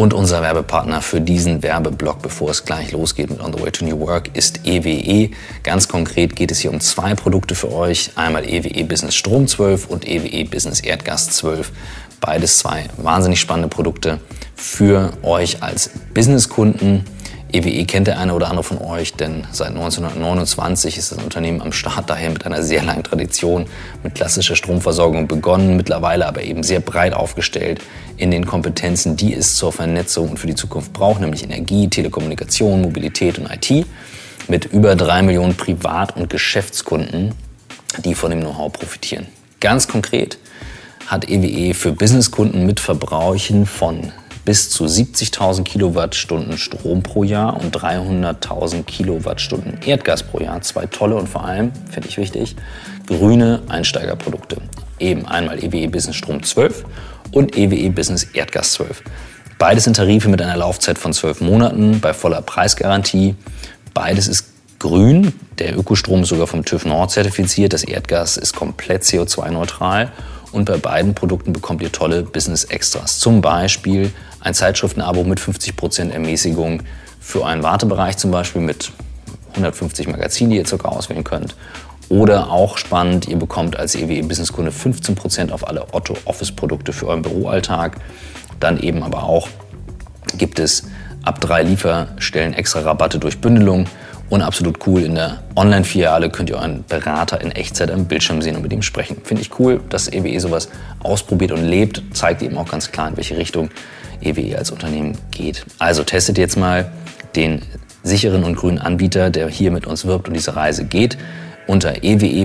Und unser Werbepartner für diesen Werbeblock, bevor es gleich losgeht mit On the Way to New Work, ist EWE. Ganz konkret geht es hier um 2 Produkte für euch. Einmal EWE Business Strom 12 und EWE Business Erdgas 12. Beides 2 wahnsinnig spannende Produkte für euch als Businesskunden. EWE kennt der eine oder andere von euch, denn seit 1929 ist das Unternehmen am Start, daher mit einer sehr langen Tradition, mit klassischer Stromversorgung begonnen, mittlerweile aber eben sehr breit aufgestellt in den Kompetenzen, die es zur Vernetzung und für die Zukunft braucht, nämlich Energie, Telekommunikation, Mobilität und IT, mit über 3 Millionen Privat- und Geschäftskunden, die von dem Know-how profitieren. Ganz konkret hat EWE für Businesskunden mit Verbräuchen von bis zu 70.000 Kilowattstunden Strom pro Jahr und 300.000 Kilowattstunden Erdgas pro Jahr 2 tolle und vor allem, finde ich wichtig, grüne Einsteigerprodukte. Eben einmal EWE Business Strom 12 und EWE Business Erdgas 12. Beides sind Tarife mit einer Laufzeit von 12 Monaten bei voller Preisgarantie. Beides ist grün. Der Ökostrom ist sogar vom TÜV Nord zertifiziert. Das Erdgas ist komplett CO2-neutral. Und bei beiden Produkten bekommt ihr tolle Business-Extras. Zum Beispiel ein Zeitschriftenabo mit 50% Ermäßigung für einen Wartebereich, zum Beispiel mit 150 Magazinen, die ihr circa auswählen könnt. Oder auch spannend, ihr bekommt als EWE-Businesskunde 15% auf alle Otto-Office-Produkte für euren Büroalltag. Dann eben aber auch gibt es ab 3 Lieferstellen extra Rabatte durch Bündelung. Und absolut cool, in der Online-Filiale könnt ihr euren Berater in Echtzeit am Bildschirm sehen und mit ihm sprechen. Finde ich cool, dass EWE sowas ausprobiert und lebt. Zeigt eben auch ganz klar, in welche Richtung EWE als Unternehmen geht. Also testet jetzt mal den sicheren und grünen Anbieter, der hier mit uns wirbt und diese Reise geht. Unter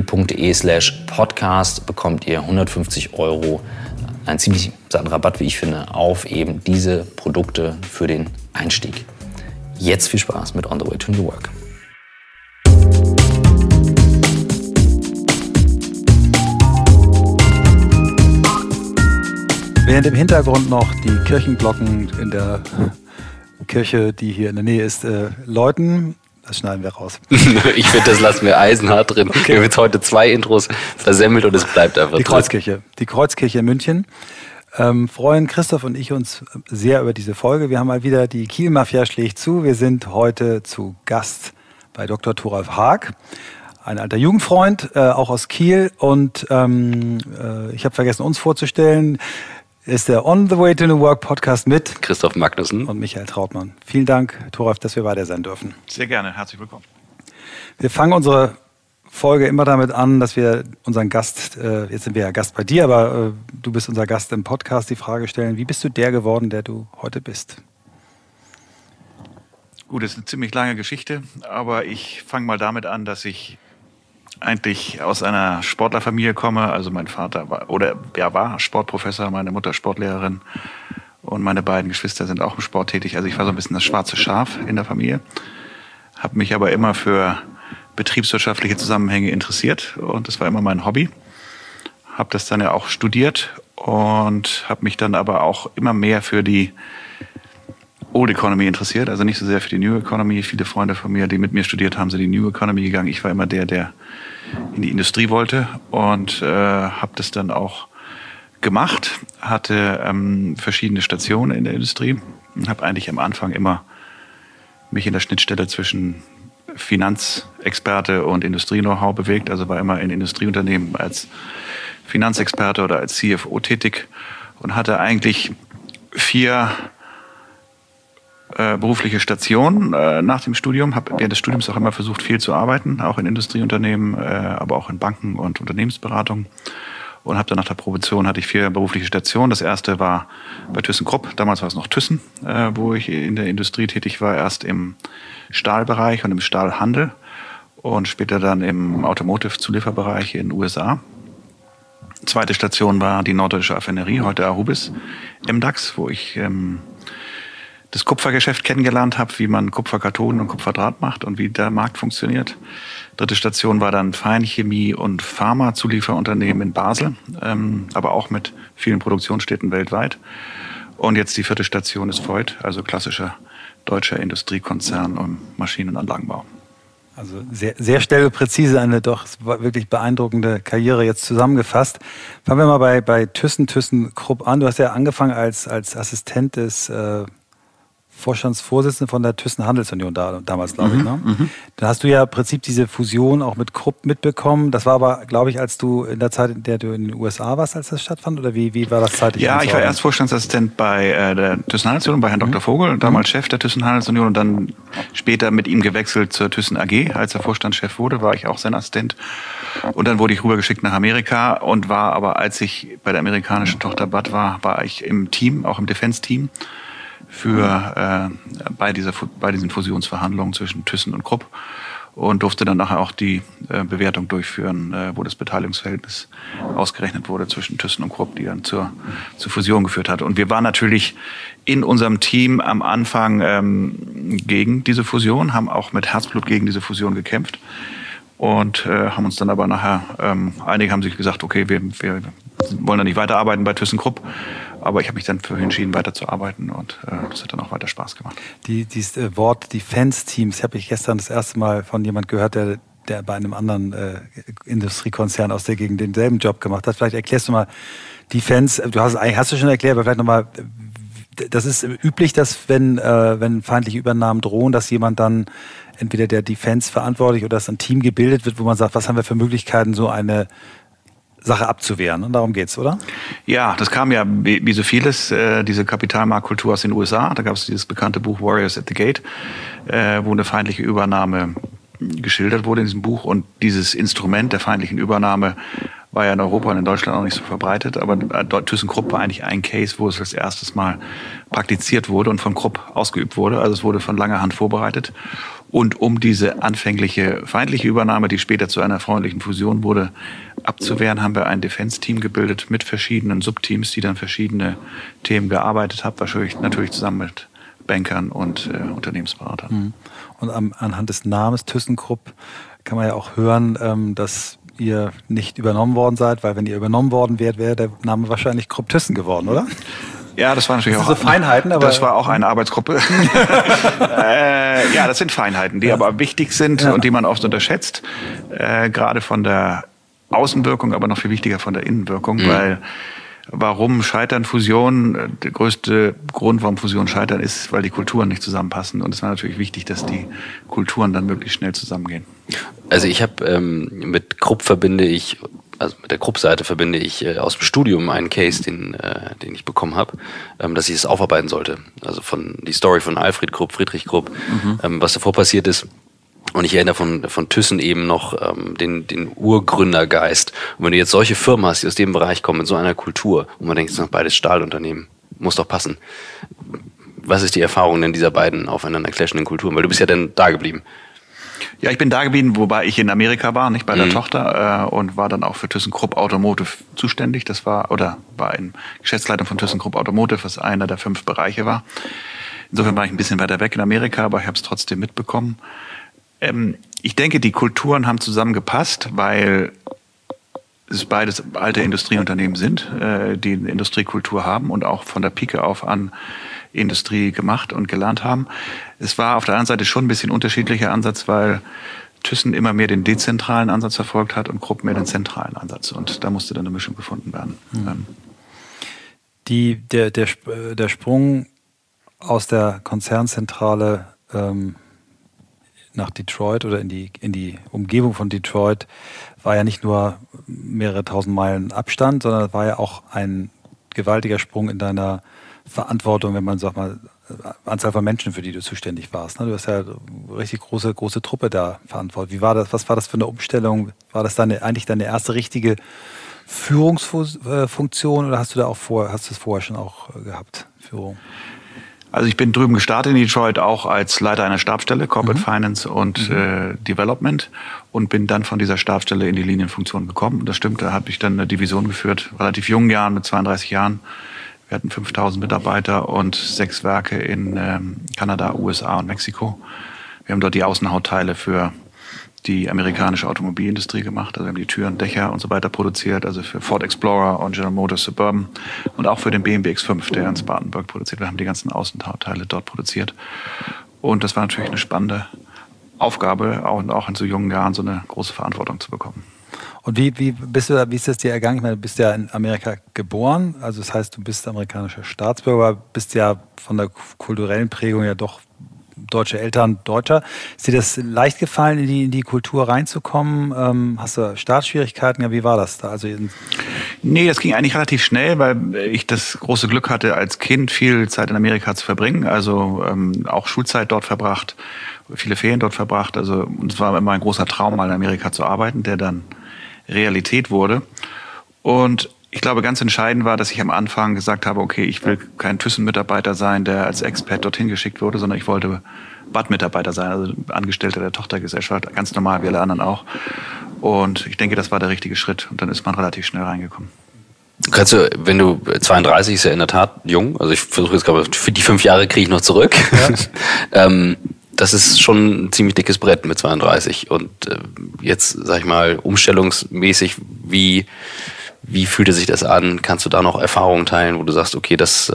ewe.de/podcast bekommt ihr 150 €, einen ziemlich satten Rabatt, wie ich finde, auf eben diese Produkte für den Einstieg. Jetzt viel Spaß mit On the Way to New Work. Während im Hintergrund noch die Kirchenglocken in der Kirche, die hier in der Nähe ist, läuten, das schneiden wir raus. Ich finde, das lassen wir eisenhart drin. Okay. Wir haben jetzt heute 2 Intros versemmelt und es bleibt einfach die Kreuzkirche. Die Kreuzkirche in München. Freuen Christoph und ich uns sehr über diese Folge. Wir haben mal wieder die Kiel-Mafia schlägt zu. Wir sind heute zu Gast bei Dr. Thoralf Haag, ein alter Jugendfreund, auch aus Kiel. Und ich habe vergessen, uns vorzustellen, ist der On the Way to New Work Podcast mit Christoph Magnussen und Michael Trautmann. Vielen Dank, Thoralf, dass wir bei dir sein dürfen. Sehr gerne, herzlich willkommen. Wir fangen unsere Folge immer damit an, dass wir unseren Gast, jetzt sind wir ja Gast bei dir, aber du bist unser Gast im Podcast, die Frage stellen, wie bist du der geworden, der du heute bist? Gut, das ist eine ziemlich lange Geschichte, aber ich fange mal damit an, dass ich eigentlich aus einer Sportlerfamilie komme. Also mein Vater war Sportprofessor, meine Mutter Sportlehrerin und meine beiden Geschwister sind auch im Sport tätig. Also ich war so ein bisschen das schwarze Schaf in der Familie, habe mich aber immer für betriebswirtschaftliche Zusammenhänge interessiert und das war immer mein Hobby. Habe das dann ja auch studiert und habe mich dann aber auch immer mehr für die Old Economy interessiert, also nicht so sehr für die New Economy. Viele Freunde von mir, die mit mir studiert haben, sind in die New Economy gegangen. Ich war immer der in die Industrie wollte und habe das dann auch gemacht. Hatte verschiedene Stationen in der Industrie und habe eigentlich am Anfang immer mich in der Schnittstelle zwischen Finanzexperte und Industrie-Know-how bewegt. Also war immer in Industrieunternehmen als Finanzexperte oder als CFO tätig und hatte eigentlich 4 berufliche Stationen nach dem Studium. Habe während des Studiums auch immer versucht, viel zu arbeiten, auch in Industrieunternehmen, aber auch in Banken und Unternehmensberatung. Und habe dann nach der Promotion hatte ich 4 berufliche Stationen. Das erste war bei ThyssenKrupp, damals war es noch Thyssen, wo ich in der Industrie tätig war, erst im Stahlbereich und im Stahlhandel und später dann im Automotive-Zulieferbereich in den USA. Zweite Station war die Norddeutsche Affinerie, heute Arubis, MDAX, wo ich das Kupfergeschäft kennengelernt habe, wie man Kupferkartonen und Kupferdraht macht und wie der Markt funktioniert. Dritte Station war dann Feinchemie- und Pharma-Zulieferunternehmen in Basel, aber auch mit vielen Produktionsstätten weltweit. Und jetzt die 4. Station ist Voith, also klassischer deutscher Industriekonzern im Maschinen- und Anlagenbau. Also sehr, sehr stellepräzise, eine doch wirklich beeindruckende Karriere jetzt zusammengefasst. Fangen wir mal bei ThyssenKrupp an. Du hast ja angefangen als Assistent des Vorstandsvorsitzende von der Thyssen Handelsunion damals, glaube ich. Ne? Dann hast du ja im Prinzip diese Fusion auch mit Krupp mitbekommen. Das war aber, glaube ich, als du in der Zeit, in der du in den USA warst, als das stattfand? Oder wie war das zeitlich? Ja, ich war erst Vorstandsassistent bei der Thyssen Handelsunion, bei Herrn Dr. Vogel, damals Chef der Thyssen Handelsunion und dann später mit ihm gewechselt zur Thyssen AG. Als er Vorstandschef wurde, war ich auch sein Assistent. Und dann wurde ich rübergeschickt nach Amerika und war aber, als ich bei der amerikanischen Tochter BAT war ich im Team, auch im Defense-Team, bei diesen Fusionsverhandlungen zwischen Thyssen und Krupp und durfte dann nachher auch die Bewertung durchführen, wo das Beteiligungsverhältnis ausgerechnet wurde zwischen Thyssen und Krupp, die dann zur Fusion geführt hat. Und wir waren natürlich in unserem Team am Anfang gegen diese Fusion, haben auch mit Herzblut gegen diese Fusion gekämpft und haben uns dann aber nachher, einige haben sich gesagt, okay, wir wollen da nicht weiterarbeiten bei ThyssenKrupp. Aber ich habe mich dann für entschieden, weiterzuarbeiten und das hat dann auch weiter Spaß gemacht. Dieses Wort Defense-Teams habe ich gestern das erste Mal von jemand gehört, der bei einem anderen Industriekonzern aus der Gegend denselben Job gemacht hat. Vielleicht erklärst du mal Defense, hast du schon erklärt, aber vielleicht nochmal, das ist üblich, dass wenn feindliche Übernahmen drohen, dass jemand dann entweder der Defense verantwortlich oder dass ein Team gebildet wird, wo man sagt, was haben wir für Möglichkeiten, so eine Sache abzuwehren. Und darum geht's, oder? Ja, das kam ja wie so vieles, diese Kapitalmarktkultur aus den USA. Da gab es dieses bekannte Buch Warriors at the Gate, wo eine feindliche Übernahme geschildert wurde in diesem Buch. Und dieses Instrument der feindlichen Übernahme war ja in Europa und in Deutschland auch nicht so verbreitet. Aber ThyssenKrupp war eigentlich ein Case, wo es das erstes Mal praktiziert wurde und von Krupp ausgeübt wurde. Also es wurde von langer Hand vorbereitet. Und um diese anfängliche feindliche Übernahme, die später zu einer freundlichen Fusion wurde, abzuwehren, haben wir ein Defense-Team gebildet mit verschiedenen Subteams, die dann verschiedene Themen gearbeitet haben, wahrscheinlich natürlich zusammen mit Bankern und Unternehmensberatern. Und anhand des Namens ThyssenKrupp kann man ja auch hören, dass ihr nicht übernommen worden seid, weil wenn ihr übernommen worden wärt, wäre der Name wahrscheinlich Krupp-Thyssen geworden, oder? Ja, das war natürlich das sind so Feinheiten, aber das war auch eine Arbeitsgruppe. Ja, das sind Feinheiten, die aber wichtig sind und die man oft unterschätzt. Gerade von der Außenwirkung, aber noch viel wichtiger von der Innenwirkung, weil warum scheitern Fusionen? Der größte Grund, warum Fusionen scheitern, ist, weil die Kulturen nicht zusammenpassen. Und es war natürlich wichtig, dass die Kulturen dann möglichst schnell zusammengehen. Also ich habe mit der Krupp-Seite verbinde ich aus dem Studium einen Case, den ich bekommen habe, dass ich es aufarbeiten sollte. Also die Story von Alfred Krupp, Friedrich Krupp, was davor passiert ist. Und ich erinnere von Thyssen eben noch den Urgründergeist. Und wenn du jetzt solche Firmen hast, die aus dem Bereich kommen, mit so einer Kultur, und man denkt, es sind beides Stahlunternehmen, muss doch passen. Was ist die Erfahrung denn dieser beiden aufeinander clashenden Kulturen? Weil du bist ja dann da geblieben. Ja, ich bin da geblieben, wobei ich in Amerika war, nicht bei der Tochter, und war dann auch für ThyssenKrupp Automotive zuständig. War in Geschäftsleitung von ThyssenKrupp Automotive, was einer der 5 Bereiche war. Insofern war ich ein bisschen weiter weg in Amerika, aber ich habe es trotzdem mitbekommen. Ich denke, die Kulturen haben zusammengepasst, weil es beides alte Industrieunternehmen sind, die eine Industriekultur haben und auch von der Pike auf an Industrie gemacht und gelernt haben. Es war auf der anderen Seite schon ein bisschen unterschiedlicher Ansatz, weil Thyssen immer mehr den dezentralen Ansatz verfolgt hat und Krupp mehr den zentralen Ansatz. Und da musste dann eine Mischung gefunden werden. Der Sprung aus der Konzernzentrale nach Detroit oder in die Umgebung von Detroit war ja nicht nur mehrere tausend Meilen Abstand, sondern war ja auch ein gewaltiger Sprung in deiner Verantwortung, wenn man, sag mal, Anzahl von Menschen, für die du zuständig warst. Du hast ja eine richtig große Truppe da verantwortet. Wie war das? Was war das für eine Umstellung? War das eigentlich deine erste richtige Führungsfunktion oder hast du es vorher schon auch gehabt, Führung? Also ich bin drüben gestartet in Detroit auch als Leiter einer Stabsstelle, Corporate Finance und Development, und bin dann von dieser Stabsstelle in die Linienfunktion gekommen. Das stimmt, da habe ich dann eine Division geführt, relativ jungen Jahren, mit 32 Jahren. Wir hatten 5000 Mitarbeiter und 6 Werke in Kanada, USA und Mexiko. Wir haben dort die Außenhautteile für die amerikanische Automobilindustrie gemacht. Also wir haben die Türen, Dächer und so weiter produziert, also für Ford Explorer und General Motors Suburban und auch für den BMW X5, der in Spartanburg produziert. Wir haben die ganzen Außenhautteile dort produziert. Und das war natürlich eine spannende Aufgabe, auch in so jungen Jahren so eine große Verantwortung zu bekommen. Und wie ist das dir ergangen? Ich meine, du bist ja in Amerika geboren, also das heißt, du bist amerikanischer Staatsbürger, bist ja von der kulturellen Prägung ja doch deutsche Eltern, Deutscher. Ist dir das leicht gefallen, in die Kultur reinzukommen? Hast du Startschwierigkeiten? Ja, wie war das da? Nee, das ging eigentlich relativ schnell, weil ich das große Glück hatte, als Kind viel Zeit in Amerika zu verbringen. Also auch Schulzeit dort verbracht, viele Ferien dort verbracht. Also und es war immer ein großer Traum, mal in Amerika zu arbeiten, der dann Realität wurde. Und ich glaube, ganz entscheidend war, dass ich am Anfang gesagt habe, okay, ich will kein Thyssen-Mitarbeiter sein, der als Expat dorthin geschickt wurde, sondern ich wollte BAT-Mitarbeiter sein, also Angestellter der Tochtergesellschaft, ganz normal wie alle anderen auch. Und ich denke, das war der richtige Schritt. Und dann ist man relativ schnell reingekommen. Kannst du, wenn du 32 ist ja in der Tat jung, also ich versuche jetzt gerade, für die 5 Jahre kriege ich noch zurück. Ja. Das ist schon ein ziemlich dickes Brett mit 32. Und jetzt, sag ich mal, umstellungsmäßig, wie fühlte sich das an? Kannst du da noch Erfahrungen teilen, wo du sagst, okay, das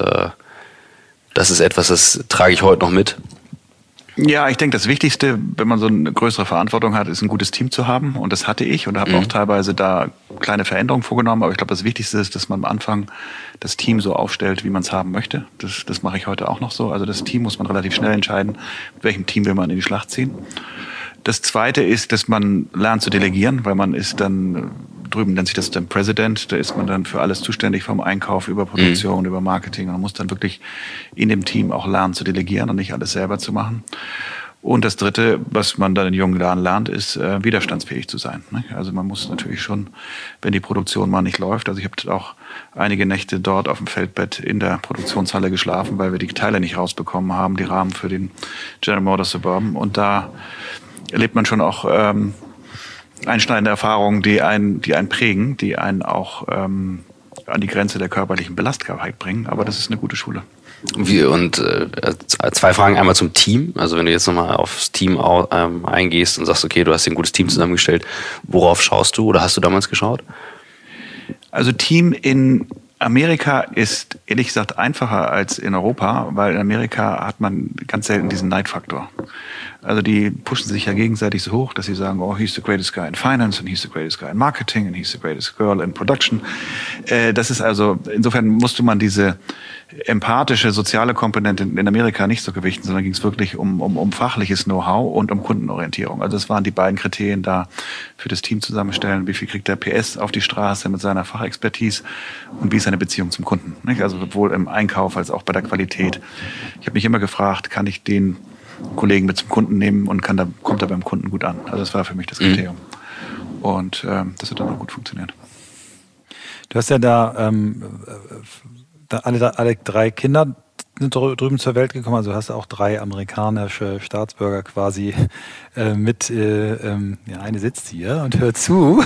ist etwas, das trage ich heute noch mit? Ja, ich denke, das Wichtigste, wenn man so eine größere Verantwortung hat, ist ein gutes Team zu haben. Und das hatte ich und habe auch teilweise da kleine Veränderungen vorgenommen. Aber ich glaube, das Wichtigste ist, dass man am Anfang das Team so aufstellt, wie man es haben möchte. Das mache ich heute auch noch so. Also das Team muss man relativ schnell entscheiden, mit welchem Team will man in die Schlacht ziehen. Das Zweite ist, dass man lernt zu delegieren, weil man ist dann, drüben nennt sich das dann President, da ist man dann für alles zuständig, vom Einkauf über Produktion, über Marketing. Und man muss dann wirklich in dem Team auch lernen zu delegieren und nicht alles selber zu machen. Und das Dritte, was man dann in jungen Jahren lernt, ist widerstandsfähig zu sein. Also man muss natürlich schon, wenn die Produktion mal nicht läuft, also ich habe auch einige Nächte dort auf dem Feldbett in der Produktionshalle geschlafen, weil wir die Teile nicht rausbekommen haben, die Rahmen für den General Motors Suburban. Und da erlebt man schon auch einschneidende Erfahrungen, die einen prägen, die einen auch an die Grenze der körperlichen Belastbarkeit bringen. Aber das ist eine gute Schule. Und 2 Fragen. Einmal zum Team. Also wenn du jetzt nochmal aufs Team eingehst und sagst, okay, du hast dir ein gutes Team zusammengestellt, worauf schaust du oder hast du damals geschaut? Also Team in Amerika ist ehrlich gesagt einfacher als in Europa, weil in Amerika hat man ganz selten diesen Neidfaktor. Also die pushen sich ja gegenseitig so hoch, dass sie sagen, oh, he's the greatest guy in finance and he's the greatest guy in marketing and he's the greatest girl in production. Das ist also, insofern musste man diese empathische, soziale Komponente in Amerika nicht so gewichten, sondern ging es wirklich um fachliches Know-how und um Kundenorientierung. Also das waren die beiden Kriterien da für das Team zusammenstellen. Wie viel kriegt der PS auf die Straße mit seiner Fachexpertise und wie ist seine Beziehung zum Kunden? Also sowohl im Einkauf als auch bei der Qualität. Ich habe mich immer gefragt, kann ich den Kollegen mit zum Kunden nehmen und kommt er beim Kunden gut an? Also das war für mich das Kriterium. Und das hat dann auch gut funktioniert. Du hast ja da alle 3 Kinder sind drüben zur Welt gekommen, also hast du auch 3 amerikanische Staatsbürger quasi mit, eine sitzt hier und hört zu.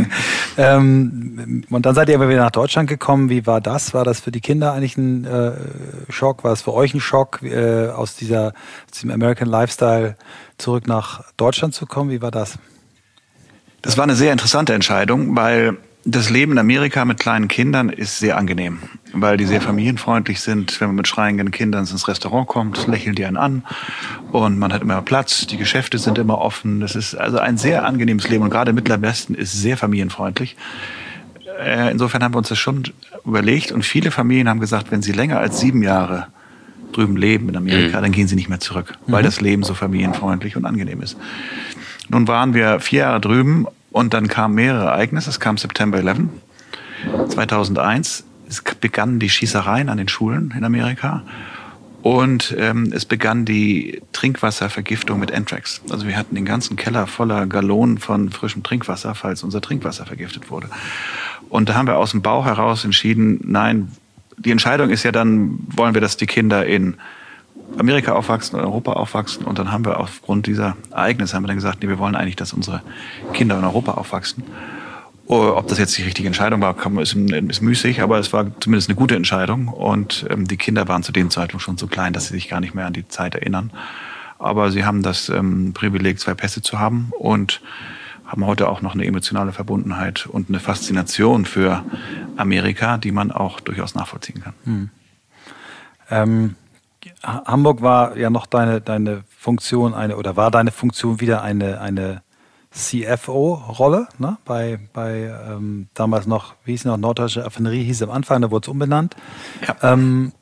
Und dann seid ihr aber wieder nach Deutschland gekommen. Wie war das? War das für die Kinder eigentlich ein Schock? War es für euch ein Schock, aus diesem American Lifestyle zurück nach Deutschland zu kommen? Wie war das? Das war eine sehr interessante Entscheidung, weil das Leben in Amerika mit kleinen Kindern ist sehr angenehm, weil die sehr familienfreundlich sind. Wenn man mit schreienden Kindern ins Restaurant kommt, lächeln die einen an und man hat immer Platz, die Geschäfte sind immer offen. Das ist also ein sehr angenehmes Leben und gerade Mittlerer Westen ist sehr familienfreundlich. Insofern haben wir uns das schon überlegt und viele Familien haben gesagt, wenn sie länger als 7 Jahre drüben leben in Amerika, dann gehen sie nicht mehr zurück, weil das Leben so familienfreundlich und angenehm ist. Nun waren wir 4 Jahre drüben und dann kamen mehrere Ereignisse. Es kam September 11, 2001. Es begannen die Schießereien an den Schulen in Amerika. Und es begann die Trinkwasservergiftung mit Anthrax. Also wir hatten den ganzen Keller voller Gallonen von frischem Trinkwasser, falls unser Trinkwasser vergiftet wurde. Und da haben wir aus dem Bauch heraus entschieden, nein, die Entscheidung ist ja dann, wollen wir, dass die Kinder in Amerika aufwachsen oder Europa aufwachsen. Und dann haben wir aufgrund dieser Ereignisse haben wir dann gesagt, nee, wir wollen eigentlich, dass unsere Kinder in Europa aufwachsen. Ob das jetzt die richtige Entscheidung war, ist müßig, aber es war zumindest eine gute Entscheidung. Und die Kinder waren zu dem Zeitpunkt schon so klein, dass sie sich gar nicht mehr an die Zeit erinnern. Aber sie haben das Privileg, 2 Pässe zu haben und haben heute auch noch eine emotionale Verbundenheit und eine Faszination für Amerika, die man auch durchaus nachvollziehen kann. Hamburg war ja noch deine Funktion war deine Funktion wieder eine CFO-Rolle, ne? Bei damals noch, wie hieß es noch, Norddeutsche Affinerie hieß es am Anfang, da wurde es umbenannt. Ja.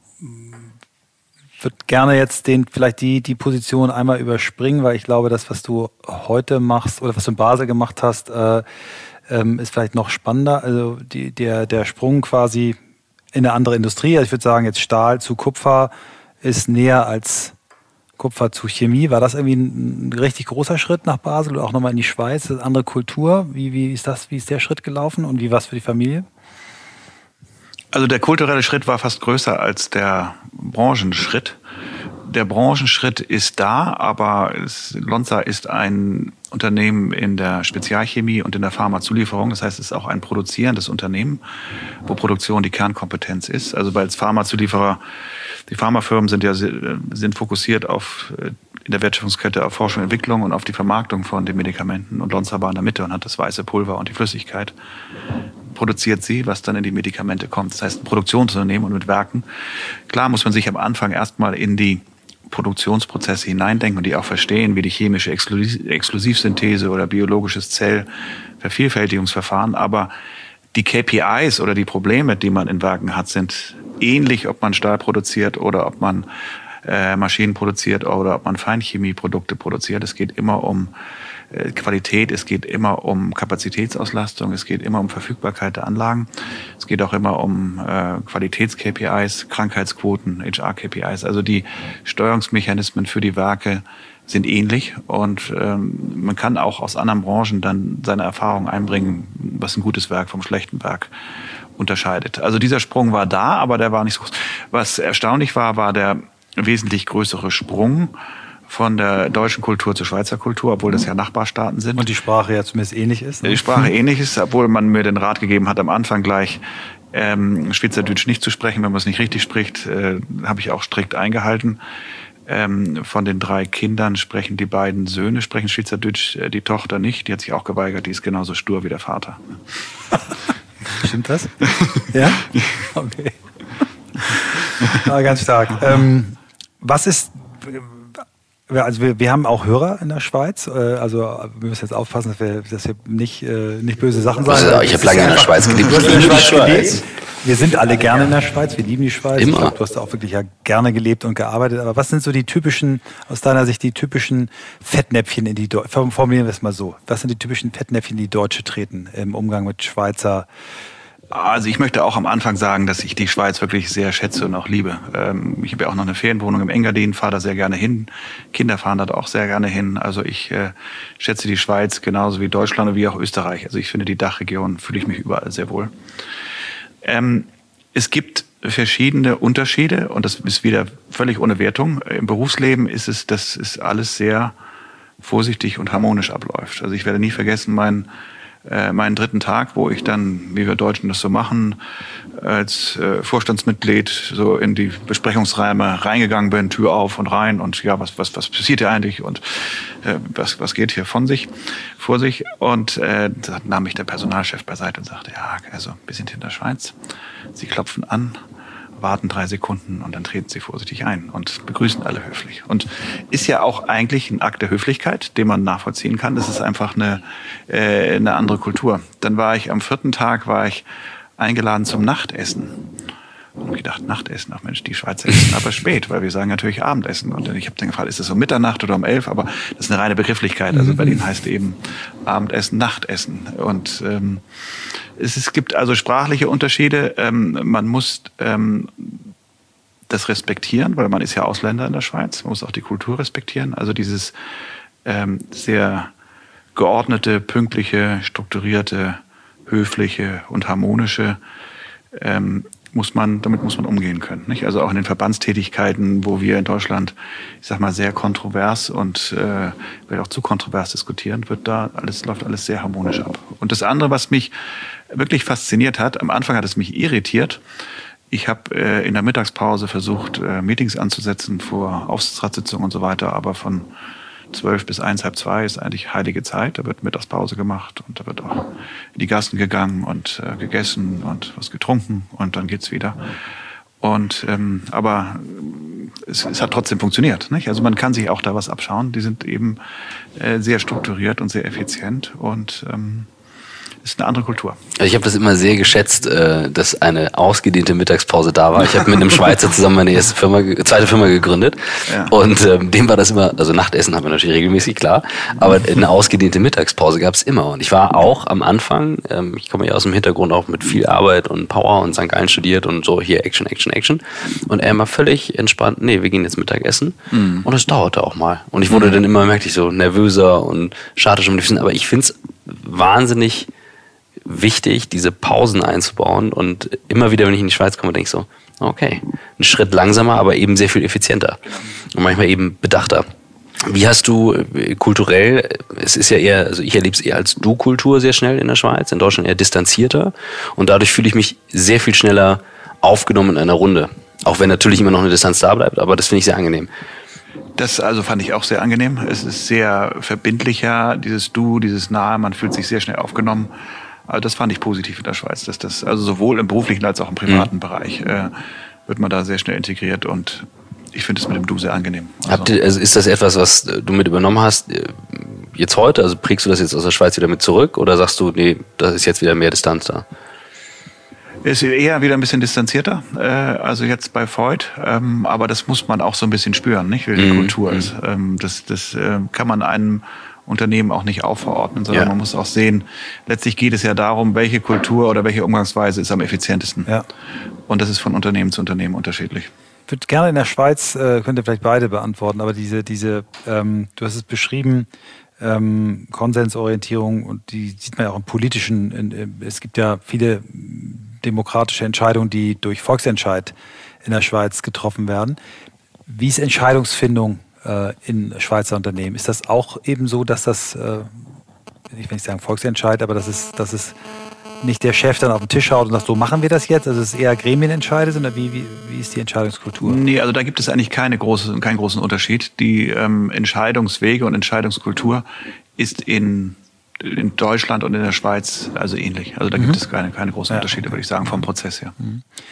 Würde gerne jetzt vielleicht die Position einmal überspringen, weil ich glaube, das, was du heute machst oder was du in Basel gemacht hast, ist vielleicht noch spannender. Also der Sprung quasi in eine andere Industrie, also ich würde sagen jetzt Stahl zu Kupfer ist näher als Kupfer zu Chemie. War das irgendwie ein richtig großer Schritt nach Basel oder auch nochmal in die Schweiz? Das ist eine andere Kultur. Wie ist das? Wie ist der Schritt gelaufen und wie war es für die Familie? Also der kulturelle Schritt war fast größer als der Branchenschritt. Der Branchenschritt ist da, aber Lonza ist ein Unternehmen in der Spezialchemie und in der Pharmazulieferung. Das heißt, es ist auch ein produzierendes Unternehmen, wo Produktion die Kernkompetenz ist. Also als Pharmazulieferer, die Pharmafirmen sind fokussiert in der Wertschöpfungskette auf Forschung und Entwicklung und auf die Vermarktung von den Medikamenten. Und Lonza war in der Mitte und hat das weiße Pulver und die Flüssigkeit. Produziert sie, was dann in die Medikamente kommt. Das heißt, ein Produktionsunternehmen und mit Werken. Klar muss man sich am Anfang erstmal in die Produktionsprozesse hineindenken und die auch verstehen, wie die chemische Exklusivsynthese oder biologisches Zellvervielfältigungsverfahren. Aber die KPIs oder die Probleme, die man in Werken hat, sind ähnlich, ob man Stahl produziert oder ob man Maschinen produziert oder ob man Feinchemieprodukte produziert. Es geht immer um Qualität, es geht immer um Kapazitätsauslastung, es geht immer um Verfügbarkeit der Anlagen, es geht auch immer um Qualitäts-KPIs, Krankheitsquoten, HR-KPIs. Also die Steuerungsmechanismen für die Werke sind ähnlich und man kann auch aus anderen Branchen dann seine Erfahrung einbringen, was ein gutes Werk vom schlechten Werk unterscheidet. Also dieser Sprung war da, aber der war nicht so groß. Was erstaunlich war der wesentlich größere Sprung von der deutschen Kultur zur Schweizer Kultur, obwohl das ja Nachbarstaaten sind. Und die Sprache ja zumindest ähnlich ist. Ne? Die Sprache ähnlich ist, obwohl man mir den Rat gegeben hat, am Anfang gleich Schweizerdeutsch nicht zu sprechen. Wenn man es nicht richtig spricht, habe ich auch strikt eingehalten. Von den 3 Kindern sprechen die beiden Söhne Schweizerdeutsch, die Tochter nicht. Die hat sich auch geweigert, die ist genauso stur wie der Vater. Stimmt das? Ja? Okay. Ja, ganz stark. Was ist... Also wir haben auch Hörer in der Schweiz. Also wir müssen jetzt aufpassen, dass wir nicht böse Sachen sagen. Also, ich habe lange in der Schweiz gelebt. Wir sind alle gerne in der Schweiz. Wir lieben die Schweiz. Immer. Ich glaube, du hast da auch wirklich ja gerne gelebt und gearbeitet. Aber was sind so die typischen, aus deiner Sicht, die typischen Fettnäpfchen in die formulieren wir es mal so. Was sind die typischen Fettnäpfchen, die Deutsche treten im Umgang mit Schweizer? Also ich möchte auch am Anfang sagen, dass ich die Schweiz wirklich sehr schätze und auch liebe. Ich habe ja auch noch eine Ferienwohnung im Engadin, fahre da sehr gerne hin. Kinder fahren da auch sehr gerne hin. Also ich schätze die Schweiz genauso wie Deutschland und wie auch Österreich. Also ich finde die Dachregion, fühle ich mich überall sehr wohl. Es gibt verschiedene Unterschiede und das ist wieder völlig ohne Wertung. Im Berufsleben das ist alles sehr vorsichtig und harmonisch abläuft. Also ich werde nie vergessen, meinen 3. Tag, wo ich dann, wie wir Deutschen das so machen, als Vorstandsmitglied so in die Besprechungsräume reingegangen bin, Tür auf und rein und ja, was passiert hier eigentlich und was geht hier vor sich. Und da nahm mich der Personalchef beiseite und sagte, ja, also wir sind hier in der Schweiz, Sie klopfen an, warten 3 Sekunden und dann treten Sie vorsichtig ein und begrüßen alle höflich. Und ist ja auch eigentlich ein Akt der Höflichkeit, den man nachvollziehen kann. Das ist einfach eine andere Kultur. Dann war ich am 4. Tag eingeladen zum Nachtessen. Und gedacht, Nachtessen, ach Mensch, die Schweizer essen aber spät, weil wir sagen natürlich Abendessen. Und ich habe dann gefragt, ist das um Mitternacht oder um 11? Aber das ist eine reine Begrifflichkeit. Also Berlin heißt eben Abendessen, Nachtessen. Und es gibt also sprachliche Unterschiede. Man muss das respektieren, weil man ist ja Ausländer in der Schweiz. Man muss auch die Kultur respektieren. Also dieses sehr geordnete, pünktliche, strukturierte, höfliche und harmonische damit muss man umgehen können. Nicht? Also auch in den Verbandstätigkeiten, wo wir in Deutschland, ich sag mal, sehr kontrovers und vielleicht auch zu kontrovers diskutieren, läuft alles sehr harmonisch ab. Und das andere, was mich wirklich fasziniert hat, am Anfang hat es mich irritiert. Ich habe in der Mittagspause versucht, Meetings anzusetzen vor Aufsichtsratssitzungen und so weiter, aber von 12 bis 1, halb 2 ist eigentlich heilige Zeit. Da wird Mittagspause gemacht und da wird auch in die Gassen gegangen und gegessen und was getrunken und dann geht's wieder. Und aber es hat trotzdem funktioniert. Nicht? Also man kann sich auch da was abschauen. Die sind eben sehr strukturiert und sehr effizient und ist eine andere Kultur. Also ich habe das immer sehr geschätzt, dass eine ausgedehnte Mittagspause da war. Ich habe mit einem Schweizer zusammen meine zweite Firma gegründet. Ja. Und dem war das immer, also Nachtessen haben wir natürlich regelmäßig, klar, aber eine ausgedehnte Mittagspause gab es immer. Und ich war auch am Anfang, ich komme ja aus dem Hintergrund auch mit viel Arbeit und Power und St. Gallen studiert und so hier Action. Und er war völlig entspannt, nee, wir gehen jetzt Mittagessen. Mhm. Und es dauerte auch mal. Und ich wurde dann immer, merkte ich, so nervöser und schade schon ein bisschen. Aber ich finde es wahnsinnig wichtig, diese Pausen einzubauen und immer wieder, wenn ich in die Schweiz komme, denke ich so, okay, ein Schritt langsamer, aber eben sehr viel effizienter und manchmal eben bedachter. Wie hast du kulturell, es ist ja eher, also ich erlebe es eher als Du-Kultur sehr schnell in der Schweiz, in Deutschland eher distanzierter und dadurch fühle ich mich sehr viel schneller aufgenommen in einer Runde, auch wenn natürlich immer noch eine Distanz da bleibt, aber das finde ich sehr angenehm. Das also fand ich auch sehr angenehm. Es ist sehr verbindlicher, dieses Du, dieses Nahe, man fühlt sich sehr schnell aufgenommen. Also das fand ich positiv in der Schweiz, dass das also sowohl im beruflichen als auch im privaten Bereich wird man da sehr schnell integriert und ich finde es mit dem Du sehr angenehm. Also ist das etwas, was du mit übernommen hast jetzt heute? Also prägst du das jetzt aus der Schweiz wieder mit zurück oder sagst du, nee, das ist jetzt wieder mehr Distanz da? Ist eher wieder ein bisschen distanzierter, also jetzt bei Voith, aber das muss man auch so ein bisschen spüren, nicht, wie die Kultur ist. Das kann man einem Unternehmen auch nicht aufverordnen, sondern man muss auch sehen, letztlich geht es ja darum, welche Kultur oder welche Umgangsweise ist am effizientesten. Ja. Und das ist von Unternehmen zu Unternehmen unterschiedlich. Ich würde gerne in der Schweiz, könnt ihr vielleicht beide beantworten, aber du hast es beschrieben, Konsensorientierung und die sieht man ja auch im Politischen, es gibt ja viele demokratische Entscheidungen, die durch Volksentscheid in der Schweiz getroffen werden. Wie ist Entscheidungsfindung in Schweizer Unternehmen? Ist das auch eben so, dass das, ich will nicht sagen Volksentscheid, aber dass es nicht der Chef dann auf den Tisch haut und sagt, so machen wir das jetzt? Also es ist eher Gremienentscheide, sondern wie ist die Entscheidungskultur? Nee, also da gibt es eigentlich keinen großen Unterschied. Die Entscheidungswege und Entscheidungskultur ist in Deutschland und in der Schweiz also ähnlich. Also da gibt es keine großen Unterschiede, würde ich sagen, vom Prozess her.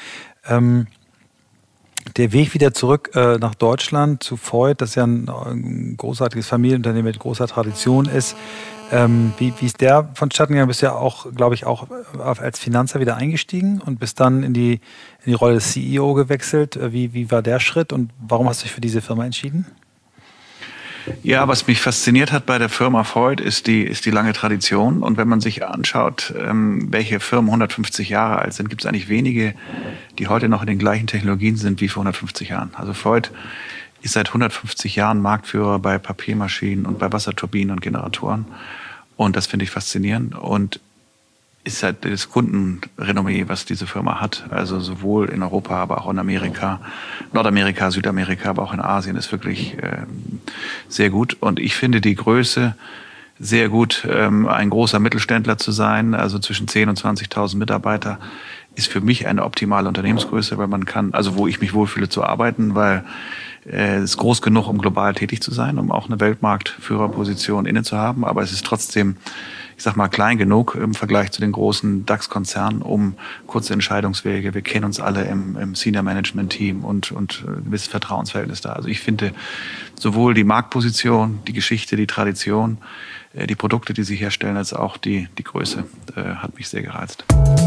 Der Weg wieder zurück nach Deutschland zu Voith, das ja ein großartiges Familienunternehmen mit großer Tradition ist. Wie ist der vonstatten gegangen? Du bist ja auch, glaube ich, auch als Finanzer wieder eingestiegen und bist dann in die Rolle des CEO gewechselt. Wie war der Schritt und warum hast du dich für diese Firma entschieden? Ja, was mich fasziniert hat bei der Firma Voith ist die lange Tradition. Und wenn man sich anschaut, welche Firmen 150 Jahre alt sind, gibt es eigentlich wenige, die heute noch in den gleichen Technologien sind wie vor 150 Jahren. Also Voith ist seit 150 Jahren Marktführer bei Papiermaschinen und bei Wasserturbinen und Generatoren. Und das finde ich faszinierend. Und ist halt das Kundenrenommee, was diese Firma hat. Also sowohl in Europa, aber auch in Amerika, Nordamerika, Südamerika, aber auch in Asien ist wirklich sehr gut. Und ich finde die Größe sehr gut, ein großer Mittelständler zu sein, also zwischen 10.000 und 20.000 Mitarbeiter, ist für mich eine optimale Unternehmensgröße, weil man kann, also wo ich mich wohlfühle zu arbeiten, weil es ist groß genug, um global tätig zu sein, um auch eine Weltmarktführerposition inne zu haben, aber es ist trotzdem, ich sag mal, klein genug im Vergleich zu den großen DAX-Konzernen, um kurze Entscheidungswege. Wir kennen uns alle im Senior-Management-Team und ein gewisses Vertrauensverhältnis da. Also ich finde sowohl die Marktposition, die Geschichte, die Tradition, die Produkte, die sie herstellen, als auch die Größe hat mich sehr gereizt.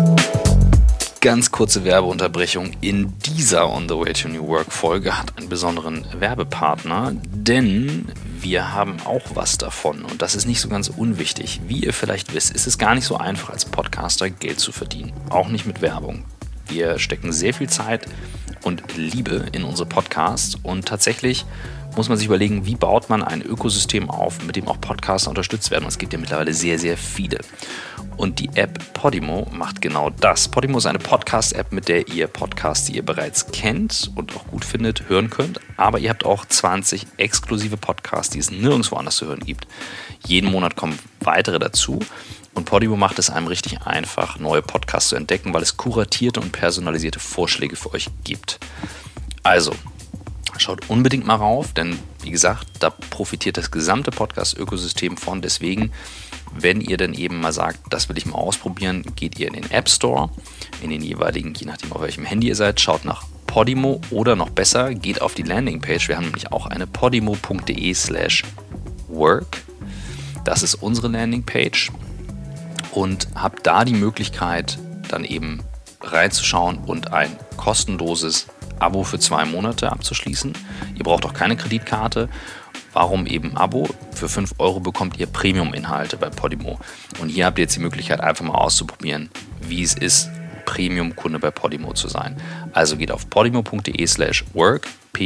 Ganz kurze Werbeunterbrechung. In dieser On the Way to New Work Folge hat einen besonderen Werbepartner, denn wir haben auch was davon und das ist nicht so ganz unwichtig. Wie ihr vielleicht wisst, ist es gar nicht so einfach als Podcaster Geld zu verdienen, auch nicht mit Werbung. Wir stecken sehr viel Zeit und Liebe in unsere Podcasts und tatsächlich muss man sich überlegen, wie baut man ein Ökosystem auf, mit dem auch Podcaster unterstützt werden. Und es gibt ja mittlerweile sehr, sehr viele. Und die App Podimo macht genau das. Podimo ist eine Podcast-App, mit der ihr Podcasts, die ihr bereits kennt und auch gut findet, hören könnt. Aber ihr habt auch 20 exklusive Podcasts, die es nirgendwo anders zu hören gibt. Jeden Monat kommen weitere dazu. Und Podimo macht es einem richtig einfach, neue Podcasts zu entdecken, weil es kuratierte und personalisierte Vorschläge für euch gibt. Also, schaut unbedingt mal rauf, denn wie gesagt, da profitiert das gesamte Podcast-Ökosystem von. Deswegen, wenn ihr dann eben mal sagt, das will ich mal ausprobieren, geht ihr in den App Store, in den jeweiligen, je nachdem auf welchem Handy ihr seid, schaut nach Podimo oder noch besser, geht auf die Landingpage. Wir haben nämlich auch eine podimo.de/work. Das ist unsere Landingpage und habt da die Möglichkeit, dann eben reinzuschauen und ein kostenloses Abo für 2 Monate abzuschließen. Ihr braucht auch keine Kreditkarte. Warum eben Abo? Für 5 € bekommt ihr Premium-Inhalte bei Podimo. Und hier habt ihr jetzt die Möglichkeit, einfach mal auszuprobieren, wie es ist, Premium-Kunde bei Podimo zu sein. Also geht auf podimo.de/work,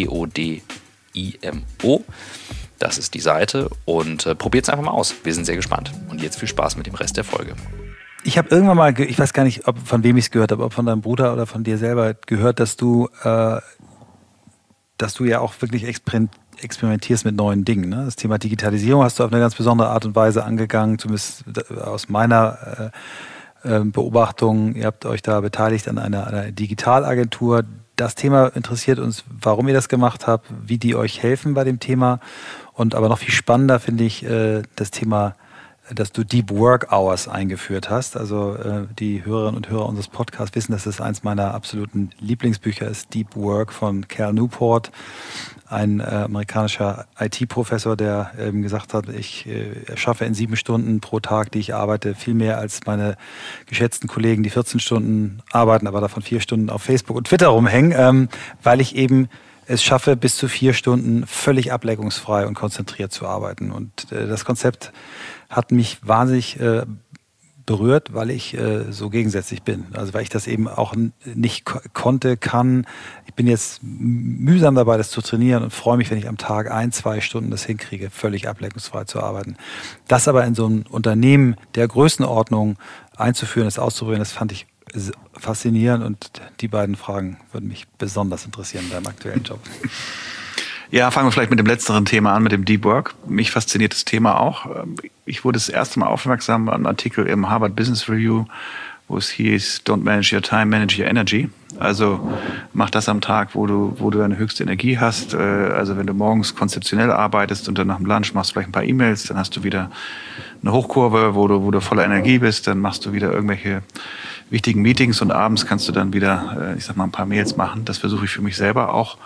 Podimo. Das ist die Seite und probiert es einfach mal aus. Wir sind sehr gespannt. Und jetzt viel Spaß mit dem Rest der Folge. Ich habe irgendwann mal, ich weiß gar nicht, von wem ich es gehört habe, ob von deinem Bruder oder von dir selber gehört, dass du ja auch wirklich experimentierst mit neuen Dingen. Ne? Das Thema Digitalisierung hast du auf eine ganz besondere Art und Weise angegangen, zumindest aus meiner Beobachtung. Ihr habt euch da beteiligt an einer Digitalagentur. Das Thema interessiert uns, warum ihr das gemacht habt, wie die euch helfen bei dem Thema. Und aber noch viel spannender finde ich das Thema, dass du Deep Work Hours eingeführt hast. Also die Hörerinnen und Hörer unseres Podcasts wissen, dass es eins meiner absoluten Lieblingsbücher ist, Deep Work von Cal Newport, ein amerikanischer IT-Professor, der eben gesagt hat, ich schaffe in 7 Stunden pro Tag, die ich arbeite, viel mehr als meine geschätzten Kollegen, die 14 Stunden arbeiten, aber davon 4 Stunden auf Facebook und Twitter rumhängen, weil ich eben es schaffe, bis zu 4 Stunden völlig ablenkungsfrei und konzentriert zu arbeiten. Und das Konzept hat mich wahnsinnig berührt, weil ich so gegensätzlich bin. Also weil ich das eben auch nicht kann. Ich bin jetzt mühsam dabei, das zu trainieren und freue mich, wenn ich am Tag 1-2 Stunden das hinkriege, völlig ablenkungsfrei zu arbeiten. Das aber in so einem Unternehmen der Größenordnung einzuführen, das auszuprobieren, das fand ich faszinierend und die beiden Fragen würden mich besonders interessieren beim aktuellen Job. Ja, fangen wir vielleicht mit dem letzteren Thema an, mit dem Deep Work. Mich fasziniert das Thema auch. Ich wurde das erste Mal aufmerksam an einem Artikel im Harvard Business Review, wo es hieß, don't manage your time, manage your energy. Also mach das am Tag, wo du deine höchste Energie hast. Also wenn du morgens konzeptionell arbeitest und dann nach dem Lunch machst du vielleicht ein paar E-Mails, dann hast du wieder eine Hochkurve, wo du voller Energie bist, dann machst du wieder irgendwelche wichtigen Meetings und abends kannst du dann wieder, ein paar Mails machen. Das versuche ich für mich selber auch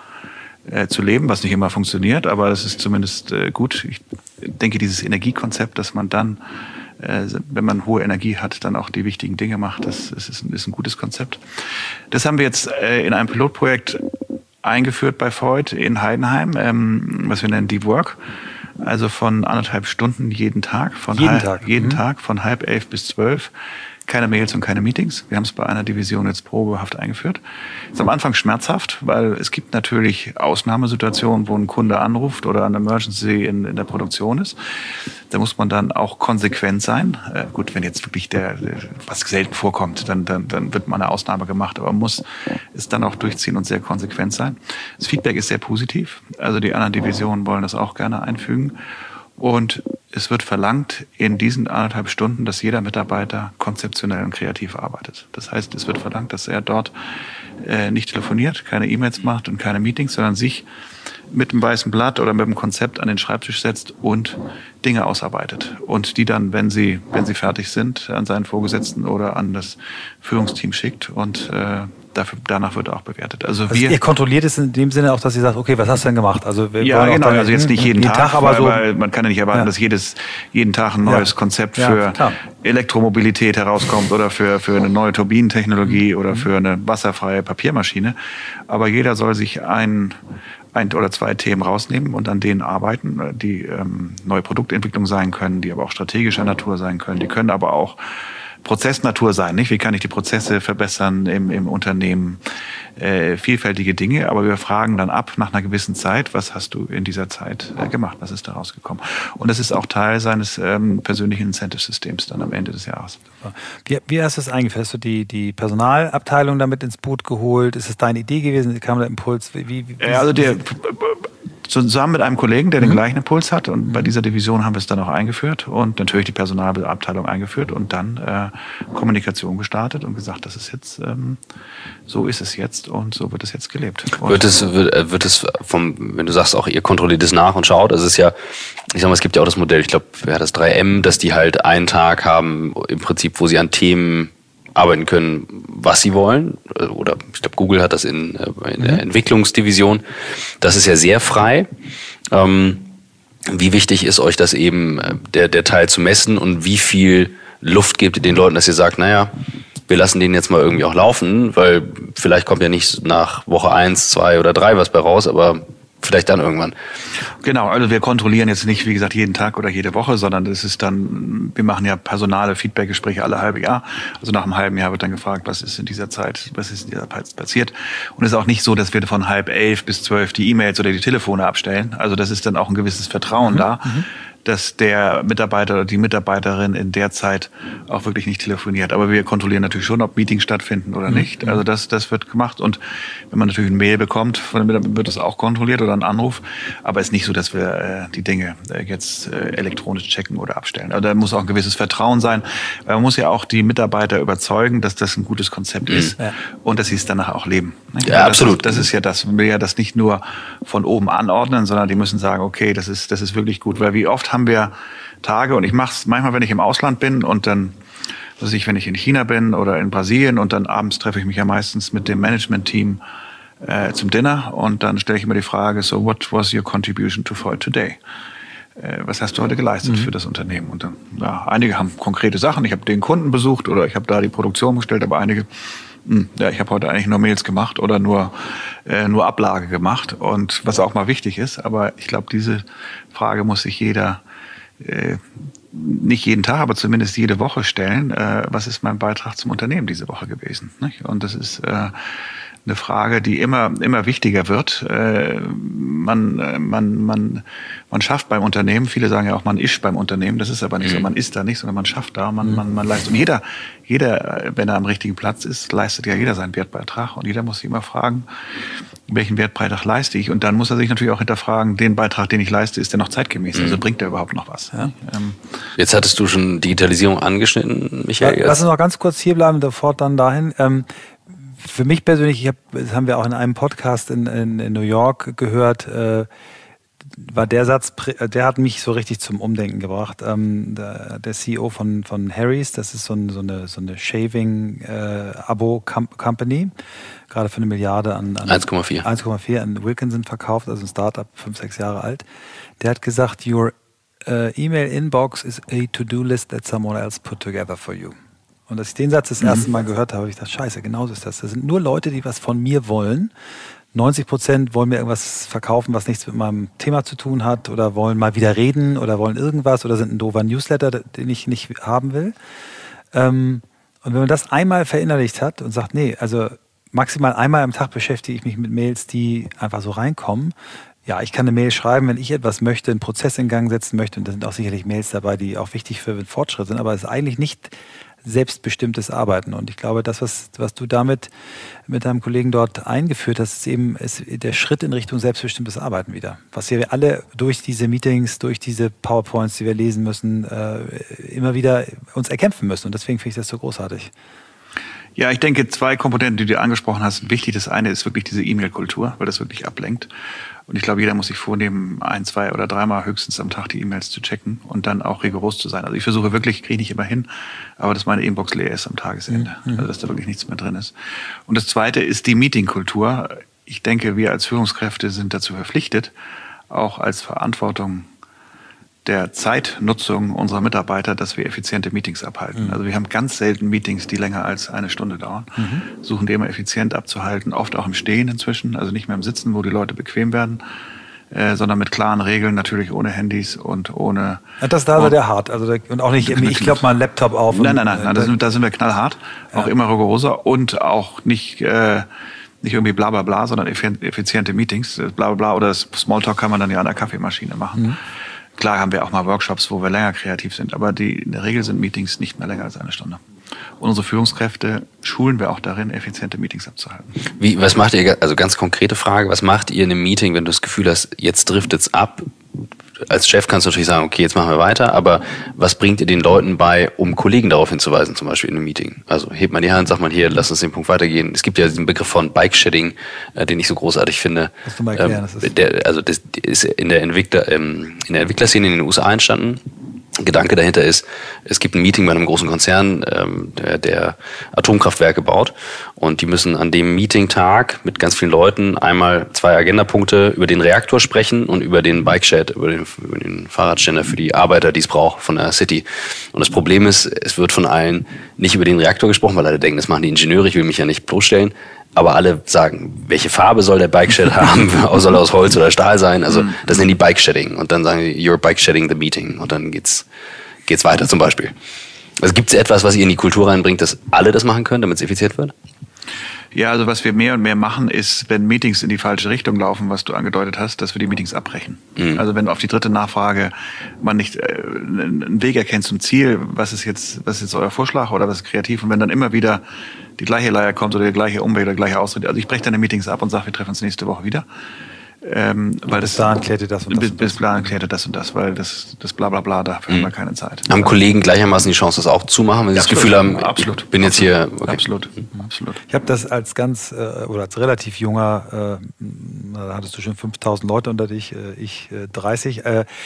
zu leben, was nicht immer funktioniert, aber das ist zumindest gut. Ich denke, dieses Energiekonzept, dass man dann, wenn man hohe Energie hat, dann auch die wichtigen Dinge macht, das ist ein gutes Konzept. Das haben wir jetzt in einem Pilotprojekt eingeführt bei Freud in Heidenheim, was wir nennen Deep Work. Also von 1,5 Stunden jeden Tag, von jeden Tag von 10:30 bis 12. Keine Mails und keine Meetings. Wir haben es bei einer Division jetzt probehaft eingeführt. Ist am Anfang schmerzhaft, weil es gibt natürlich Ausnahmesituationen, wo ein Kunde anruft oder eine Emergency in der Produktion ist. Da muss man dann auch konsequent sein. Gut, wenn jetzt wirklich was selten vorkommt, dann wird mal eine Ausnahme gemacht, aber man muss es dann auch durchziehen und sehr konsequent sein. Das Feedback ist sehr positiv. Also die anderen Divisionen wollen das auch gerne einfügen. Und es wird verlangt in diesen 1,5 Stunden, dass jeder Mitarbeiter konzeptionell und kreativ arbeitet. Das heißt, es wird verlangt, dass er dort nicht telefoniert, keine E-Mails macht und keine Meetings, sondern sich mit einem weißen Blatt oder mit einem Konzept an den Schreibtisch setzt und Dinge ausarbeitet. Und die dann, wenn sie fertig sind, an seinen Vorgesetzten oder an das Führungsteam schickt und danach wird er auch bewertet. Also ihr kontrolliert es in dem Sinne auch, dass ihr sagt, okay, was hast du denn gemacht? Also ja, genau, also jetzt nicht jeden Tag, aber weil man kann ja nicht erwarten, dass jeden Tag ein neues Konzept für Elektromobilität herauskommt oder für eine neue Turbinentechnologie oder für eine wasserfreie Papiermaschine. Aber jeder soll sich ein oder 2 Themen rausnehmen und an denen arbeiten, die neue Produktentwicklung sein können, die aber auch strategischer Natur sein können. Die können aber auch Prozessnatur sein, nicht? Wie kann ich die Prozesse verbessern im Unternehmen? Vielfältige Dinge, aber wir fragen dann ab nach einer gewissen Zeit, was hast du in dieser Zeit gemacht? Was ist da rausgekommen? Und das ist auch Teil seines persönlichen Incentive-Systems dann am Ende des Jahres. Wie hast du das eingeführt? Hast du die Personalabteilung damit ins Boot geholt? Ist es deine Idee gewesen? Kam der Impuls? Zusammen mit einem Kollegen, der den gleichen Impuls hat. Und bei dieser Division haben wir es dann auch eingeführt und natürlich die Personalabteilung eingeführt und dann Kommunikation gestartet und gesagt, das ist jetzt, so ist es jetzt und so wird es jetzt gelebt. Wird es wenn du sagst auch, ihr kontrolliert es nach und schaut, es ist ja, ich sag mal, es gibt ja auch das Modell, ich glaube, das 3M, dass die halt einen Tag haben, im Prinzip, wo sie an Themen arbeiten können, was sie wollen. Oder ich glaube, Google hat das in der Entwicklungsdivision. Das ist ja sehr frei. Wie wichtig ist euch das eben, der Teil zu messen und wie viel Luft gebt ihr den Leuten, dass ihr sagt, naja, wir lassen den jetzt mal irgendwie auch laufen, weil vielleicht kommt ja nicht nach Woche 1, 2 oder 3 was bei raus, aber vielleicht dann irgendwann. Genau, also wir kontrollieren jetzt nicht, wie gesagt, jeden Tag oder jede Woche, sondern das ist dann, wir machen ja personale Feedback-Gespräche alle halbe Jahr. Also nach einem halben Jahr wird dann gefragt, was ist in dieser Zeit passiert. Und es ist auch nicht so, dass wir von 10:30 bis 12 die E-Mails oder die Telefone abstellen. Also das ist dann auch ein gewisses Vertrauen da, dass der Mitarbeiter oder die Mitarbeiterin in der Zeit auch wirklich nicht telefoniert. Aber wir kontrollieren natürlich schon, ob Meetings stattfinden oder nicht. Also das wird gemacht. Und wenn man natürlich eine Mail bekommt von dem Mitarbeiter, wird das auch kontrolliert oder einen Anruf. Aber es ist nicht so, dass wir die Dinge jetzt elektronisch checken oder abstellen. Also da muss auch ein gewisses Vertrauen sein. Man muss ja auch die Mitarbeiter überzeugen, dass das ein gutes Konzept ist und dass sie es danach auch leben. Ja, absolut. Das ist ja das. Man will ja das nicht nur von oben anordnen, sondern die müssen sagen, okay, das ist wirklich gut. Weil wie oft haben wir Tage, und ich mache es manchmal, wenn ich im Ausland bin und dann, wenn ich in China bin oder in Brasilien und dann abends treffe ich mich ja meistens mit dem Management-Team zum Dinner und dann stelle ich immer die Frage, so what was your contribution to for today? Was hast du heute geleistet für das Unternehmen? Und dann, ja, einige haben konkrete Sachen, ich habe den Kunden besucht oder ich habe da die Produktion bestellt, aber einige, ich habe heute eigentlich nur Mails gemacht oder nur Ablage gemacht und was auch mal wichtig ist, aber ich glaube, diese Frage muss sich jeder nicht jeden Tag, aber zumindest jede Woche stellen, was ist mein Beitrag zum Unternehmen diese Woche gewesen? Nicht? Und das ist eine Frage, die immer wichtiger wird. Man schafft beim Unternehmen, viele sagen ja auch, man ist beim Unternehmen, das ist aber nicht so, man ist da nicht, sondern man schafft da, man leistet. Und jeder, wenn er am richtigen Platz ist, leistet ja jeder seinen Wertbeitrag und jeder muss sich immer fragen, welchen Wertbeitrag leiste ich? Und dann muss er sich natürlich auch hinterfragen, den Beitrag, den ich leiste, ist der noch zeitgemäß? Also bringt der überhaupt noch was? Ja? Jetzt hattest du schon Digitalisierung angeschnitten, Michael. Ja, lass uns noch ganz kurz hier bleiben, sofort dann dahin. Für mich persönlich, das haben wir auch in einem Podcast in New York gehört, war der Satz, der hat mich so richtig zum Umdenken gebracht. Der CEO von Harry's, das ist so eine Shaving-Abo-Company, gerade für 1 Milliarde an 1,4 an Wilkinson verkauft, also ein Startup, 5-6 Jahre alt. Der hat gesagt, your email inbox is a to-do-list that someone else put together for you. Und als ich den Satz das erste Mal gehört habe, habe ich gedacht, scheiße, genauso ist das. Das sind nur Leute, die was von mir wollen. 90% wollen mir irgendwas verkaufen, was nichts mit meinem Thema zu tun hat oder wollen mal wieder reden oder wollen irgendwas oder sind ein doofer Newsletter, den ich nicht haben will. Und wenn man das einmal verinnerlicht hat und sagt, nee, also maximal einmal am Tag beschäftige ich mich mit Mails, die einfach so reinkommen. Ja, ich kann eine Mail schreiben, wenn ich etwas möchte, einen Prozess in Gang setzen möchte. Und da sind auch sicherlich Mails dabei, die auch wichtig für den Fortschritt sind. Aber es ist eigentlich nicht selbstbestimmtes Arbeiten. Und ich glaube, das, was du damit mit deinem Kollegen dort eingeführt hast, ist der Schritt in Richtung selbstbestimmtes Arbeiten wieder. Was wir alle durch diese Meetings, durch diese PowerPoints, die wir lesen müssen, immer wieder uns erkämpfen müssen. Und deswegen finde ich das so großartig. Ja, ich denke, 2 Komponenten, die du angesprochen hast, sind wichtig. Das eine ist wirklich diese E-Mail-Kultur, weil das wirklich ablenkt. Und ich glaube, jeder muss sich vornehmen, 1, 2 oder 3 Mal höchstens am Tag die E-Mails zu checken und dann auch rigoros zu sein. Also ich versuche wirklich, kriege nicht immer hin, aber dass meine Inbox leer ist am Tagesende. Also dass da wirklich nichts mehr drin ist. Und das zweite ist die Meeting-Kultur. Ich denke, wir als Führungskräfte sind dazu verpflichtet, auch als Verantwortung der Zeitnutzung unserer Mitarbeiter, dass wir effiziente Meetings abhalten. Also wir haben ganz selten Meetings, die länger als 1 Stunde dauern. Suchen die immer effizient abzuhalten, oft auch im Stehen inzwischen, also nicht mehr im Sitzen, wo die Leute bequem werden, sondern mit klaren Regeln, natürlich ohne Handys und ohne... Ja, das da war der hart, also und auch nicht, ich glaube mal einen Laptop auf. Nein, da sind wir knallhart, auch immer rigoroser und auch nicht irgendwie bla bla bla, sondern effiziente Meetings. Bla bla bla oder das Smalltalk kann man dann ja an der Kaffeemaschine machen. Klar haben wir auch mal Workshops, wo wir länger kreativ sind, aber in der Regel sind Meetings nicht mehr länger als 1 Stunde. Und unsere Führungskräfte schulen wir auch darin, effiziente Meetings abzuhalten. Was macht ihr, also ganz konkrete Frage, was macht ihr in einem Meeting, wenn du das Gefühl hast, jetzt driftet's ab? Als Chef kannst du natürlich sagen, okay, jetzt machen wir weiter, aber was bringt ihr den Leuten bei, um Kollegen darauf hinzuweisen, zum Beispiel in einem Meeting? Also hebt man die Hand, sagt man hier, lass uns den Punkt weitergehen. Es gibt ja diesen Begriff von Bike-Shedding, den ich so großartig finde. Kannst du mal erklären, das ist in der Entwicklerszene in den USA entstanden. Gedanke dahinter ist, es gibt ein Meeting bei einem großen Konzern, der Atomkraftwerke baut, und die müssen an dem Meeting-Tag mit ganz vielen Leuten einmal 2 Agendapunkte über den Reaktor sprechen und über den Bike-Shed, über den Fahrradständer für die Arbeiter, die es braucht von der City. Und das Problem ist, es wird von allen nicht über den Reaktor gesprochen, weil alle denken, das machen die Ingenieure, ich will mich ja nicht bloßstellen. Aber alle sagen, welche Farbe soll der Bike-Shed haben? Soll er aus Holz oder Stahl sein? Also das nennen die Bike-Shedding. Und dann sagen die, you're bike-shedding the meeting. Und dann geht's weiter zum Beispiel. Also gibt es etwas, was ihr in die Kultur reinbringt, dass alle das machen können, damit es effizient wird? Ja, also was wir mehr und mehr machen, ist, wenn Meetings in die falsche Richtung laufen, was du angedeutet hast, dass wir die Meetings abbrechen. Also wenn auf die dritte Nachfrage man nicht einen Weg erkennt zum Ziel, was ist jetzt euer Vorschlag oder was ist kreativ, und wenn dann immer wieder die gleiche Leier kommt oder der gleiche Umweg oder der gleiche Ausrede. Also ich breche dann die Meetings ab und sage, wir treffen uns nächste Woche wieder. Weil bis dahin klärte das und das. Bis dahin klärte das und das, weil das Blablabla, dafür haben wir keine Zeit. Haben Kollegen gleichermaßen die Chance, das auch zu machen, wenn sie das Gefühl haben, absolut. Ich bin jetzt hier... Okay. Absolut. Ich habe das als als relativ junger, da hattest du schon 5.000 Leute unter dich, ich 30,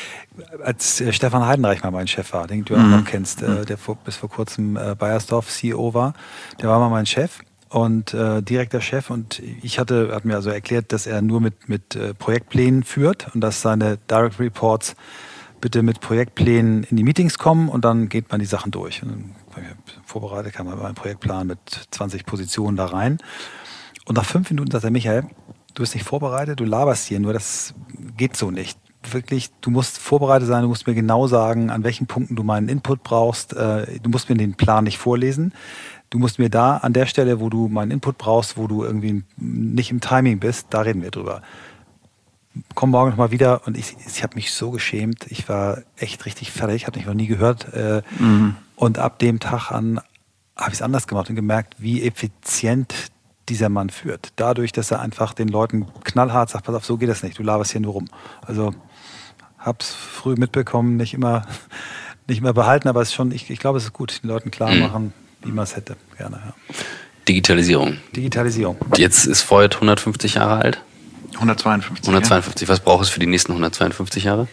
als Stefan Heidenreich mal mein Chef war, den du auch noch kennst, der bis vor kurzem Bayersdorf CEO war, der war mal mein Chef. Und direkter Chef, und hat mir also erklärt, dass er nur mit Projektplänen führt und dass seine Direct Reports bitte mit Projektplänen in die Meetings kommen, und dann geht man die Sachen durch. Und dann vorbereitet, kam man einen Projektplan mit 20 Positionen da rein. Und nach 5 Minuten sagt er, Michael, du bist nicht vorbereitet, du laberst hier, nur das geht so nicht. Wirklich, du musst vorbereitet sein, du musst mir genau sagen, an welchen Punkten du meinen Input brauchst. Du musst mir den Plan nicht vorlesen. Du musst mir da an der Stelle, wo du meinen Input brauchst, wo du irgendwie nicht im Timing bist, da reden wir drüber. Komm morgen nochmal wieder. Und ich habe mich so geschämt. Ich war echt richtig fertig, habe mich noch nie gehört. Und ab dem Tag an habe ich es anders gemacht und gemerkt, wie effizient dieser Mann führt. Dadurch, dass er einfach den Leuten knallhart sagt, pass auf, so geht das nicht, du laberst hier nur rum. Also hab's früh mitbekommen, nicht immer behalten, aber es ist schon, ich glaube, es ist gut, den Leuten klar machen, wie man es hätte. Gerne, ja. Digitalisierung. Jetzt ist Voith 150 Jahre alt. 152. 152. Ja. Was braucht es für die nächsten 152 Jahre?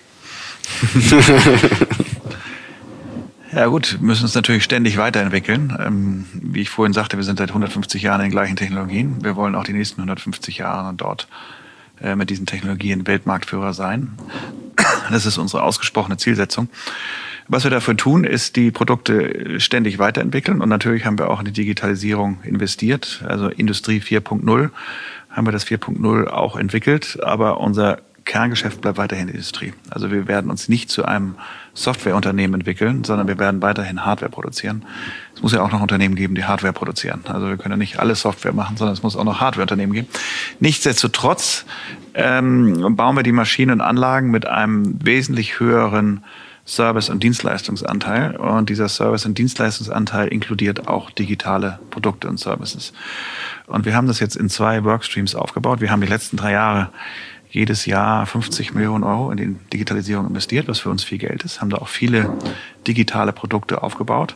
Ja gut, wir müssen uns natürlich ständig weiterentwickeln. Wie ich vorhin sagte, wir sind seit 150 Jahren in den gleichen Technologien. Wir wollen auch die nächsten 150 Jahre dort mit diesen Technologien Weltmarktführer sein. Das ist unsere ausgesprochene Zielsetzung. Was wir dafür tun, ist die Produkte ständig weiterentwickeln, und natürlich haben wir auch in die Digitalisierung investiert. Also Industrie 4.0 haben wir das 4.0 auch entwickelt, aber unser Kerngeschäft bleibt weiterhin Industrie. Also wir werden uns nicht zu einem Softwareunternehmen entwickeln, sondern wir werden weiterhin Hardware produzieren. Es muss ja auch noch Unternehmen geben, die Hardware produzieren. Also wir können ja nicht alle Software machen, sondern es muss auch noch Hardwareunternehmen geben. Nichtsdestotrotz bauen wir die Maschinen und Anlagen mit einem wesentlich höheren Service- und Dienstleistungsanteil. Und dieser Service- und Dienstleistungsanteil inkludiert auch digitale Produkte und Services. Und wir haben das jetzt in 2 Workstreams aufgebaut. Wir haben die letzten 3 Jahre jedes Jahr 50 Millionen Euro in die Digitalisierung investiert, was für uns viel Geld ist. Haben da auch viele digitale Produkte aufgebaut.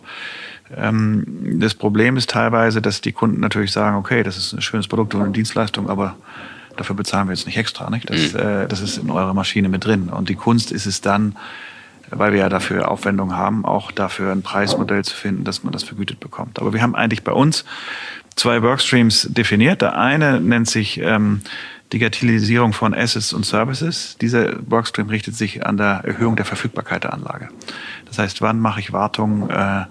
Das Problem ist teilweise, dass die Kunden natürlich sagen, okay, das ist ein schönes Produkt und eine Dienstleistung, aber dafür bezahlen wir jetzt nicht extra. Nicht? Das ist in eurer Maschine mit drin. Und die Kunst ist es dann, weil wir ja dafür Aufwendungen haben, auch dafür ein Preismodell zu finden, dass man das vergütet bekommt. Aber wir haben eigentlich bei uns 2 Workstreams definiert. Der eine nennt sich Digitalisierung von Assets und Services. Dieser Workstream richtet sich an der Erhöhung der Verfügbarkeit der Anlage. Das heißt, wann mache ich Wartung,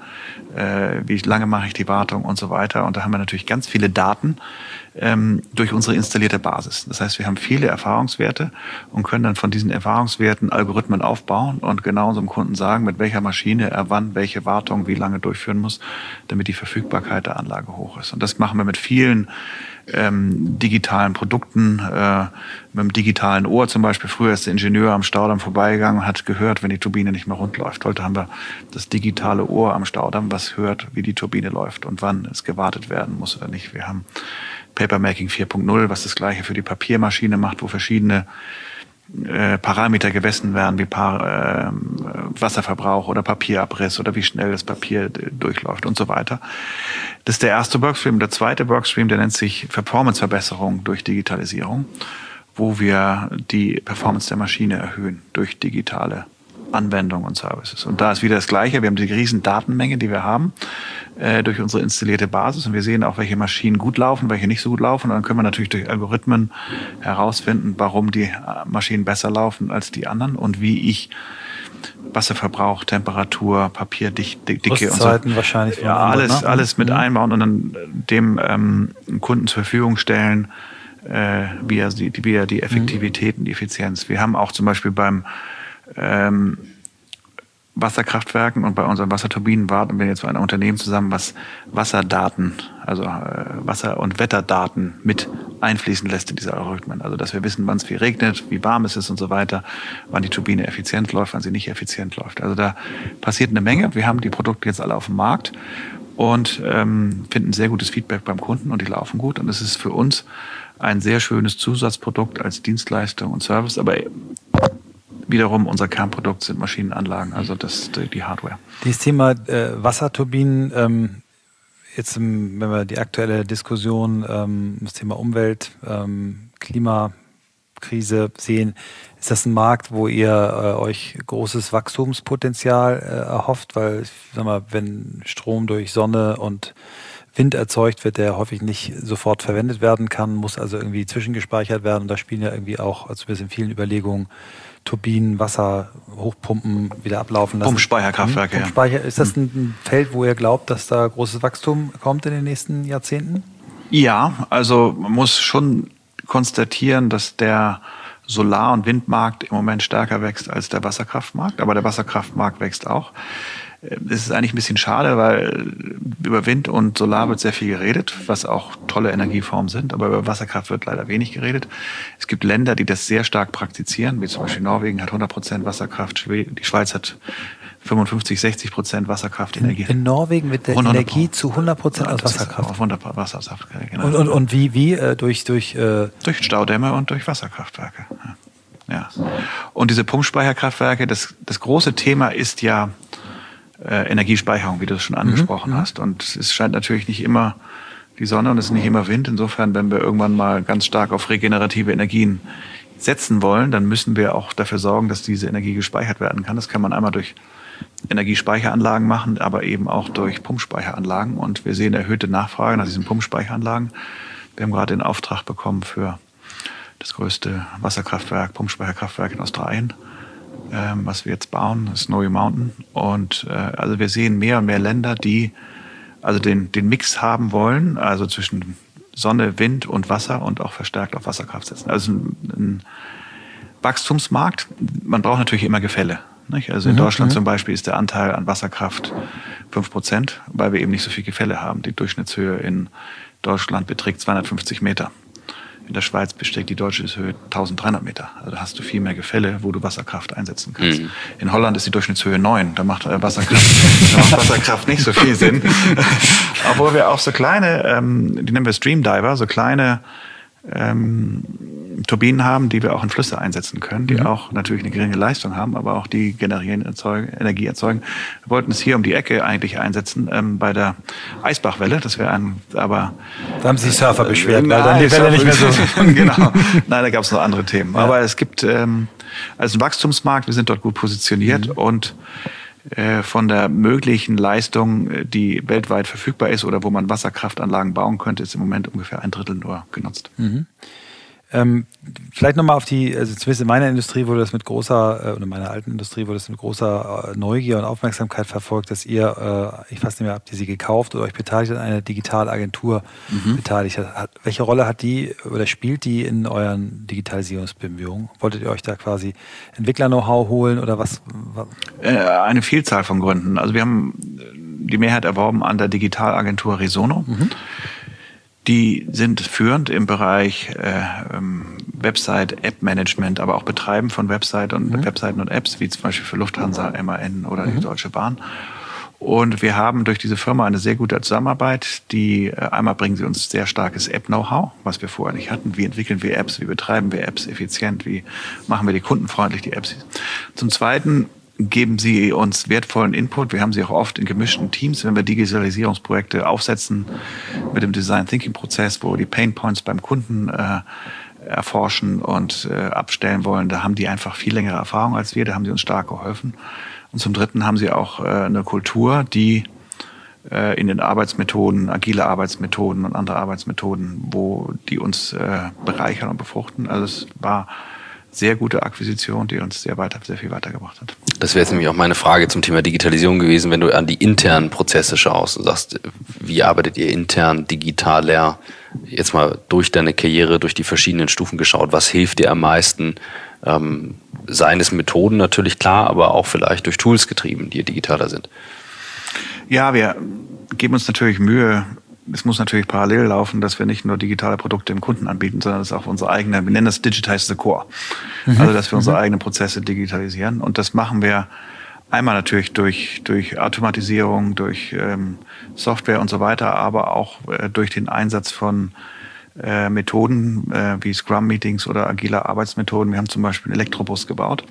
wie lange mache ich die Wartung und so weiter. Und da haben wir natürlich ganz viele Daten durch unsere installierte Basis. Das heißt, wir haben viele Erfahrungswerte und können dann von diesen Erfahrungswerten Algorithmen aufbauen und genau unserem Kunden sagen, mit welcher Maschine er wann welche Wartung wie lange durchführen muss, damit die Verfügbarkeit der Anlage hoch ist. Und das machen wir mit vielen digitalen Produkten, mit dem digitalen Ohr zum Beispiel. Früher ist der Ingenieur am Staudamm vorbeigegangen und hat gehört, wenn die Turbine nicht mehr rund läuft. Heute haben wir das digitale Ohr am Staudamm, was hört, wie die Turbine läuft und wann es gewartet werden muss oder nicht. Wir haben Papermaking 4.0, was das Gleiche für die Papiermaschine macht, wo verschiedene Parameter gemessen werden, wie Wasserverbrauch oder Papierabriss oder wie schnell das Papier durchläuft und so weiter. Das ist der erste Workstream. Der zweite Workstream, der nennt sich Performanceverbesserung durch Digitalisierung, wo wir die Performance der Maschine erhöhen durch digitale Anwendungen und Services. Und da ist wieder das Gleiche. Wir haben die riesen Datenmenge, die wir haben, durch unsere installierte Basis. Und wir sehen auch, welche Maschinen gut laufen, welche nicht so gut laufen. Und dann können wir natürlich durch Algorithmen herausfinden, warum die Maschinen besser laufen als die anderen und wie ich Wasserverbrauch, Temperatur, Papierdicke und so. Wahrscheinlich. Ja, alles mit einbauen und dann dem Kunden zur Verfügung stellen, wie er die Effektivität und die Effizienz. Wir haben auch zum Beispiel beim Wasserkraftwerken und bei unseren Wasserturbinen warten wir jetzt für ein Unternehmen zusammen, was Wasserdaten, also Wasser- und Wetterdaten mit einfließen lässt in diese Algorithmen. Also dass wir wissen, wann es viel regnet, wie warm es ist und so weiter, wann die Turbine effizient läuft, wann sie nicht effizient läuft. Also da passiert eine Menge. Wir haben die Produkte jetzt alle auf dem Markt und finden sehr gutes Feedback beim Kunden und die laufen gut. Und es ist für uns ein sehr schönes Zusatzprodukt als Dienstleistung und Service, aber wiederum unser Kernprodukt sind Maschinenanlagen, also die Hardware. Dieses Thema Wasserturbinen, jetzt wenn wir die aktuelle Diskussion, das Thema Umwelt, Klimakrise sehen, ist das ein Markt, wo ihr euch großes Wachstumspotenzial erhofft? Weil, ich sag mal, wenn Strom durch Sonne und Wind erzeugt wird, der häufig nicht sofort verwendet werden kann, muss also irgendwie zwischengespeichert werden. Und da spielen ja irgendwie auch, also wir sind in vielen Überlegungen, Turbinen, Wasser, Hochpumpen wieder ablaufen lassen. Pumpspeicherkraftwerke, Pumpspeicher. Ist das ein Feld, wo ihr glaubt, dass da großes Wachstum kommt in den nächsten Jahrzehnten? Ja, also man muss schon konstatieren, dass der Solar- und Windmarkt im Moment stärker wächst als der Wasserkraftmarkt. Aber der Wasserkraftmarkt wächst auch. Es ist eigentlich ein bisschen schade, weil über Wind und Solar wird sehr viel geredet, was auch tolle Energieformen sind, aber über Wasserkraft wird leider wenig geredet. Es gibt Länder, die das sehr stark praktizieren, wie zum Beispiel Norwegen hat 100% Wasserkraft, die Schweiz hat 55-60% Wasserkraftenergie. In Norwegen wird der Energie zu 100% aus Wasserkraft. Auf 100% Wasserkraft, genau. Und wie? Durch Staudämme und durch Wasserkraftwerke. Ja. Und diese Pumpspeicherkraftwerke, das große Thema ist ja Energiespeicherung, wie du es schon angesprochen hast. Und es scheint natürlich nicht immer die Sonne und es ist nicht immer Wind. Insofern, wenn wir irgendwann mal ganz stark auf regenerative Energien setzen wollen, dann müssen wir auch dafür sorgen, dass diese Energie gespeichert werden kann. Das kann man einmal durch Energiespeicheranlagen machen, aber eben auch durch Pumpspeicheranlagen. Und wir sehen erhöhte Nachfrage nach diesen Pumpspeicheranlagen. Wir haben gerade den Auftrag bekommen für das größte Wasserkraftwerk, Pumpspeicherkraftwerk in Australien, was wir jetzt bauen, das Snowy Mountain. Und also wir sehen mehr und mehr Länder, die also den Mix haben wollen, also zwischen Sonne, Wind und Wasser und auch verstärkt auf Wasserkraft setzen. Also ein Wachstumsmarkt. Man braucht natürlich immer Gefälle. Nicht? Also in Deutschland zum Beispiel ist der Anteil an Wasserkraft 5%, weil wir eben nicht so viel Gefälle haben. Die Durchschnittshöhe in Deutschland beträgt 250 Meter. In der Schweiz beträgt die Durchschnittshöhe 1300 Meter. Also da hast du viel mehr Gefälle, wo du Wasserkraft einsetzen kannst. In Holland ist die Durchschnittshöhe 9. Da macht Wasserkraft nicht so viel Sinn. Obwohl wir auch so kleine, die nennen wir Stream Diver, so kleine Turbinen haben, die wir auch in Flüsse einsetzen können, die auch natürlich eine geringe Leistung haben, aber auch die Energie erzeugen. Wir wollten es hier um die Ecke eigentlich einsetzen, bei der Eisbachwelle. Das wäre aber... Da haben sich Surfer beschwert, weil dann die Welle nicht mehr so... Genau. Nein, da gab es noch andere Themen. Ja. Aber es gibt also einen Wachstumsmarkt, wir sind dort gut positioniert und von der möglichen Leistung, die weltweit verfügbar ist oder wo man Wasserkraftanlagen bauen könnte, ist im Moment ungefähr 1/3 nur genutzt. Vielleicht nochmal auf also zumindest in meiner Industrie wurde das mit großer, oder in meiner alten Industrie wurde das mit großer Neugier und Aufmerksamkeit verfolgt, dass ihr, ich weiß nicht mehr, habt ihr sie gekauft oder euch beteiligt an einer Digitalagentur beteiligt hat. Welche Rolle hat die oder spielt die in euren Digitalisierungsbemühungen? Wolltet ihr euch da quasi Entwickler-Know-how holen oder was? Eine Vielzahl von Gründen. Also wir haben die Mehrheit erworben an der Digitalagentur Resono. Die sind führend im Bereich Website, App-Management, aber auch Betreiben von Webseiten und Apps, wie zum Beispiel für Lufthansa, MAN oder die Deutsche Bahn. Und wir haben durch diese Firma eine sehr gute Zusammenarbeit. Einmal bringen sie uns sehr starkes App-Know-how, was wir vorher nicht hatten. Wie entwickeln wir Apps, wie betreiben wir Apps effizient, wie machen wir die kundenfreundlich, die Apps. Zum Zweiten geben sie uns wertvollen Input. Wir haben sie auch oft in gemischten Teams, wenn wir Digitalisierungsprojekte aufsetzen mit dem Design-Thinking-Prozess, wo die Pain-Points beim Kunden erforschen und abstellen wollen. Da haben die einfach viel längere Erfahrung als wir, da haben sie uns stark geholfen. Und zum Dritten haben sie auch eine Kultur, die in den Arbeitsmethoden, agile Arbeitsmethoden und andere Arbeitsmethoden, wo die uns bereichern und befruchten. Also es war sehr gute Akquisition, die uns sehr viel weitergebracht hat. Das wäre jetzt nämlich auch meine Frage zum Thema Digitalisierung gewesen, wenn du an die internen Prozesse schaust und sagst, wie arbeitet ihr intern, digitaler, jetzt mal durch deine Karriere, durch die verschiedenen Stufen geschaut, was hilft dir am meisten? Seien es Methoden natürlich klar, aber auch vielleicht durch Tools getrieben, die digitaler sind. Ja, wir geben uns natürlich Mühe. Es muss natürlich parallel laufen, dass wir nicht nur digitale Produkte dem Kunden anbieten, sondern das ist auch unsere eigene, wir nennen das Digitize the Core. Also, dass wir unsere eigenen Prozesse digitalisieren. Und das machen wir einmal natürlich durch Automatisierung, durch Software und so weiter, aber auch durch den Einsatz von Methoden wie Scrum-Meetings oder agile Arbeitsmethoden. Wir haben zum Beispiel einen Elektrobus gebaut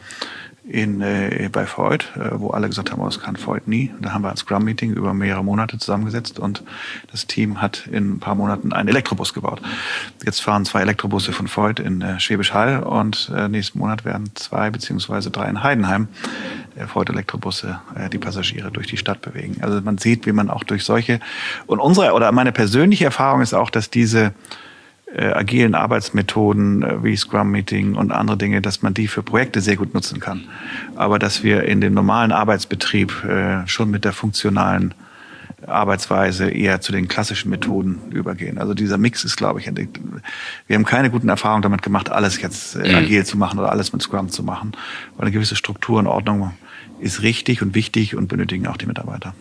bei Freud, wo alle gesagt haben, oh, das kann Freud nie. Da haben wir ein Scrum-Meeting über mehrere Monate zusammengesetzt und das Team hat in ein paar Monaten einen Elektrobus gebaut. Jetzt fahren 2 Elektrobusse von Freud in Schwäbisch Hall und nächsten Monat werden 2 beziehungsweise 3 in Heidenheim Freud-Elektrobusse die Passagiere durch die Stadt bewegen. Also man sieht, wie man auch durch solche und meine persönliche Erfahrung ist auch, dass diese agilen Arbeitsmethoden wie Scrum-Meeting und andere Dinge, dass man die für Projekte sehr gut nutzen kann. Aber dass wir in dem normalen Arbeitsbetrieb schon mit der funktionalen Arbeitsweise eher zu den klassischen Methoden übergehen. Also dieser Mix ist, glaube ich, wir haben keine guten Erfahrungen damit gemacht, alles jetzt agil zu machen oder alles mit Scrum zu machen. Weil eine gewisse Struktur und Ordnung ist richtig und wichtig und benötigen auch die Mitarbeiter.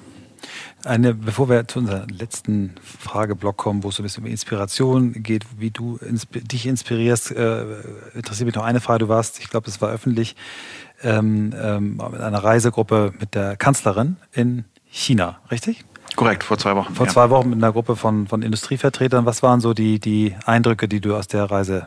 Bevor wir zu unserem letzten Frageblock kommen, wo es so ein bisschen um Inspiration geht, wie du dich inspirierst, interessiert mich noch eine Frage. Du warst, ich glaube, es war öffentlich, mit einer Reisegruppe mit der Kanzlerin in China, richtig? Korrekt, vor 2 Wochen. Vor 2 Wochen mit einer Gruppe von Industrievertretern. Was waren so die Eindrücke, die du aus der Reise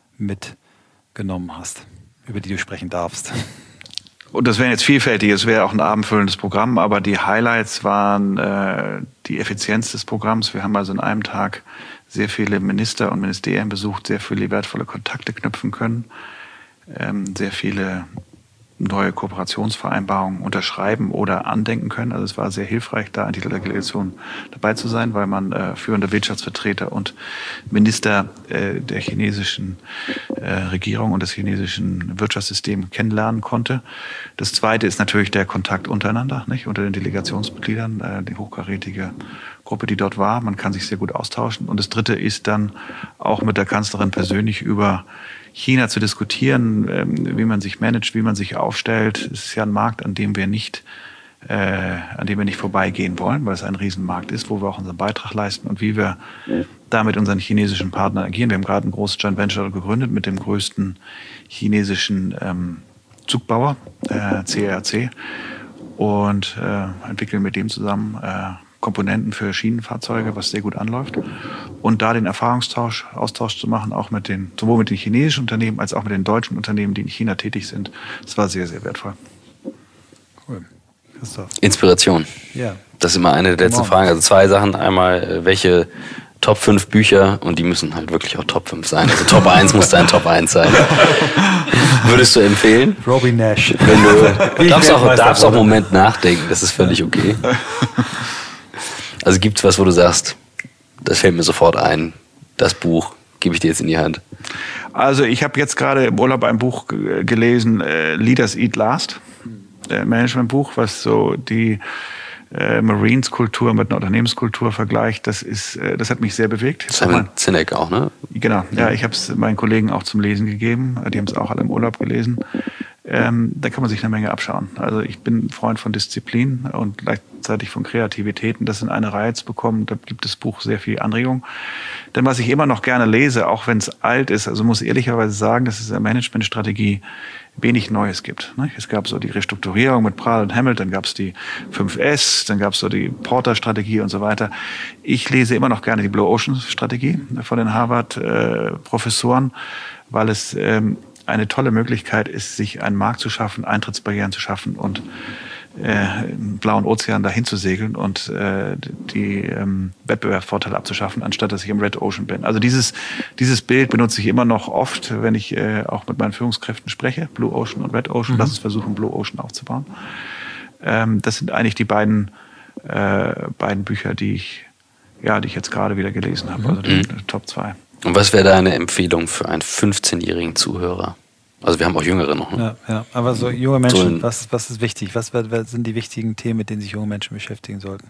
mitgenommen hast, über die du sprechen darfst? Und das wäre jetzt vielfältig, es wäre auch ein abendfüllendes Programm, aber die Highlights waren die Effizienz des Programms. Wir haben also in einem Tag sehr viele Minister und Ministerien besucht, sehr viele wertvolle Kontakte knüpfen können, sehr viele neue Kooperationsvereinbarungen unterschreiben oder andenken können. Also es war sehr hilfreich, da in dieser Delegation dabei zu sein, weil man führende Wirtschaftsvertreter und Minister der chinesischen Regierung und des chinesischen Wirtschaftssystems kennenlernen konnte. Das Zweite ist natürlich der Kontakt untereinander, nicht? Unter den Delegationsmitgliedern, die hochkarätige Gruppe, die dort war. Man kann sich sehr gut austauschen. Und das Dritte ist dann auch mit der Kanzlerin persönlich über China zu diskutieren, wie man sich managt, wie man sich aufstellt. Es ist ja ein Markt, an dem wir nicht vorbeigehen wollen, weil es ein Riesenmarkt ist, wo wir auch unseren Beitrag leisten und wie wir da mit unseren chinesischen Partnern agieren. Wir haben gerade ein großes Joint Venture gegründet mit dem größten chinesischen Zugbauer, CRRC, und entwickeln mit dem zusammen Komponenten für Schienenfahrzeuge, was sehr gut anläuft. Und da den Austausch zu machen, auch sowohl mit den chinesischen Unternehmen als auch mit den deutschen Unternehmen, die in China tätig sind, das war sehr, sehr wertvoll. Cool. Christoph. Inspiration. Ja. Das ist immer eine der letzten Fragen. Also 2 Sachen. Einmal, welche Top 5 Bücher, und die müssen halt wirklich auch Top 5 sein. Also Top 1 muss dein Top 1 sein. Würdest du empfehlen? Robbie Nash. Wenn du darfst auch einen Moment nachdenken, das ist völlig okay. Also gibt es was, wo du sagst, das fällt mir sofort ein, das Buch gebe ich dir jetzt in die Hand? Also ich habe jetzt gerade im Urlaub ein Buch gelesen, Leaders Eat Last, Managementbuch, was so die Marines-Kultur mit einer Unternehmenskultur vergleicht. Das hat mich sehr bewegt. Simon Sinek auch, ne? Genau, ja, ich habe es meinen Kollegen auch zum Lesen gegeben. Die haben es auch alle im Urlaub gelesen. Da kann man sich eine Menge abschauen. Also ich bin ein Freund von Disziplin und gleichzeitig von Kreativität. Und das in eine Reihe zu bekommen, da gibt das Buch sehr viel Anregung. Denn was ich immer noch gerne lese, auch wenn es alt ist, also muss ehrlicherweise sagen, dass es in der Managementstrategie wenig Neues gibt. Es gab so die Restrukturierung mit Prahl und Hammett, dann gab es die 5S, dann gab es so die Porter-Strategie und so weiter. Ich lese immer noch gerne die Blue Ocean-Strategie von den Harvard-Professoren, weil es eine tolle Möglichkeit ist, sich einen Markt zu schaffen, Eintrittsbarrieren zu schaffen und im blauen Ozean dahin zu segeln und die Wettbewerbsvorteile abzuschaffen, anstatt dass ich im Red Ocean bin. Also dieses Bild benutze ich immer noch oft, wenn ich auch mit meinen Führungskräften spreche, Blue Ocean und Red Ocean. Lass uns versuchen, Blue Ocean aufzubauen. Das sind eigentlich die beiden Bücher, die ich jetzt gerade wieder gelesen habe, also die Top 2. Und was wäre deine Empfehlung für einen 15-jährigen Zuhörer? Also wir haben auch Jüngere noch. Ne? Ja. Aber so junge Menschen, was ist wichtig? Was sind die wichtigen Themen, mit denen sich junge Menschen beschäftigen sollten?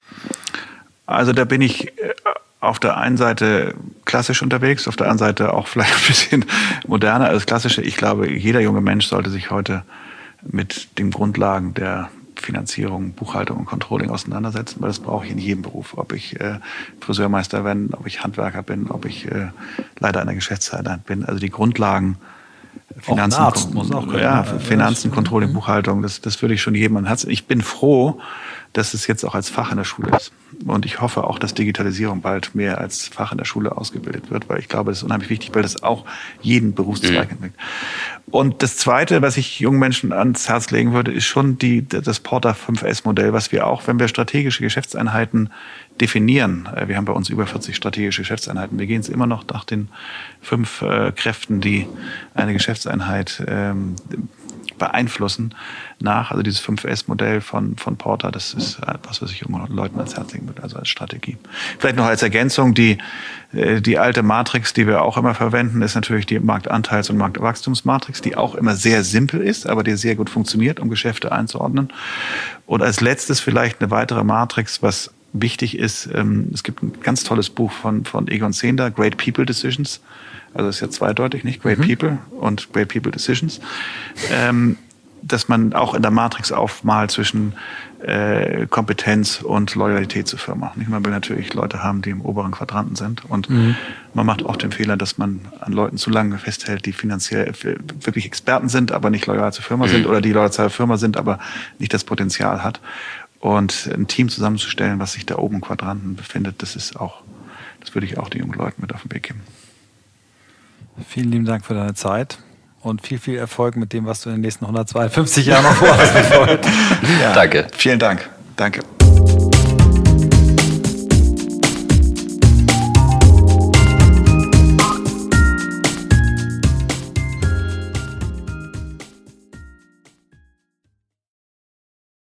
Also da bin ich auf der einen Seite klassisch unterwegs, auf der anderen Seite auch vielleicht ein bisschen moderner als klassische. Ich glaube, jeder junge Mensch sollte sich heute mit den Grundlagen der Finanzierung, Buchhaltung und Controlling auseinandersetzen, weil das brauche ich in jedem Beruf. Ob ich Friseurmeister bin, ob ich Handwerker bin, ob ich Leiter einer Geschäftseinheit bin. Also die Grundlagen Finanzen, Finanzen, Controlling, Buchhaltung, das würde ich schon jedem ans Herz. Ich bin froh, dass es jetzt auch als Fach in der Schule ist. Und ich hoffe auch, dass Digitalisierung bald mehr als Fach in der Schule ausgebildet wird, weil ich glaube, das ist unheimlich wichtig, weil das auch jeden Berufszweig entwickelt. Und das Zweite, was ich jungen Menschen ans Herz legen würde, ist schon das Porter 5S-Modell, was wir auch, wenn wir strategische Geschäftseinheiten definieren, wir haben bei uns über 40 strategische Geschäftseinheiten, wir gehen es immer noch nach den 5 Kräften, die eine Geschäftseinheit beeinflussen, nach. Also dieses 5S-Modell von Porter, das ist etwas, was ich jungen Leuten ans Herz legen würde, also als Strategie. Vielleicht noch als Ergänzung, die alte Matrix, die wir auch immer verwenden, ist natürlich die Marktanteils- und Marktwachstumsmatrix, die auch immer sehr simpel ist, aber die sehr gut funktioniert, um Geschäfte einzuordnen. Und als letztes vielleicht eine weitere Matrix, was wichtig ist, es gibt ein ganz tolles Buch von Egon Zehnder, Great People Decisions. Also das ist ja zweideutig, nicht? Great People und Great People Decisions. Dass man auch in der Matrix aufmalt zwischen Kompetenz und Loyalität zur Firma. Man will natürlich Leute haben, die im oberen Quadranten sind. Und man macht auch den Fehler, dass man an Leuten zu lange festhält, die finanziell wirklich Experten sind, aber nicht loyal zur Firma sind, oder die loyal zur Firma sind, aber nicht das Potenzial hat. Und ein Team zusammenzustellen, was sich da oben im Quadranten befindet, das würde ich auch den jungen Leuten mit auf den Weg geben. Vielen lieben Dank für deine Zeit und viel Erfolg mit dem, was du in den nächsten 152 Jahren noch vorhast. Ja, danke. Vielen Dank. Danke.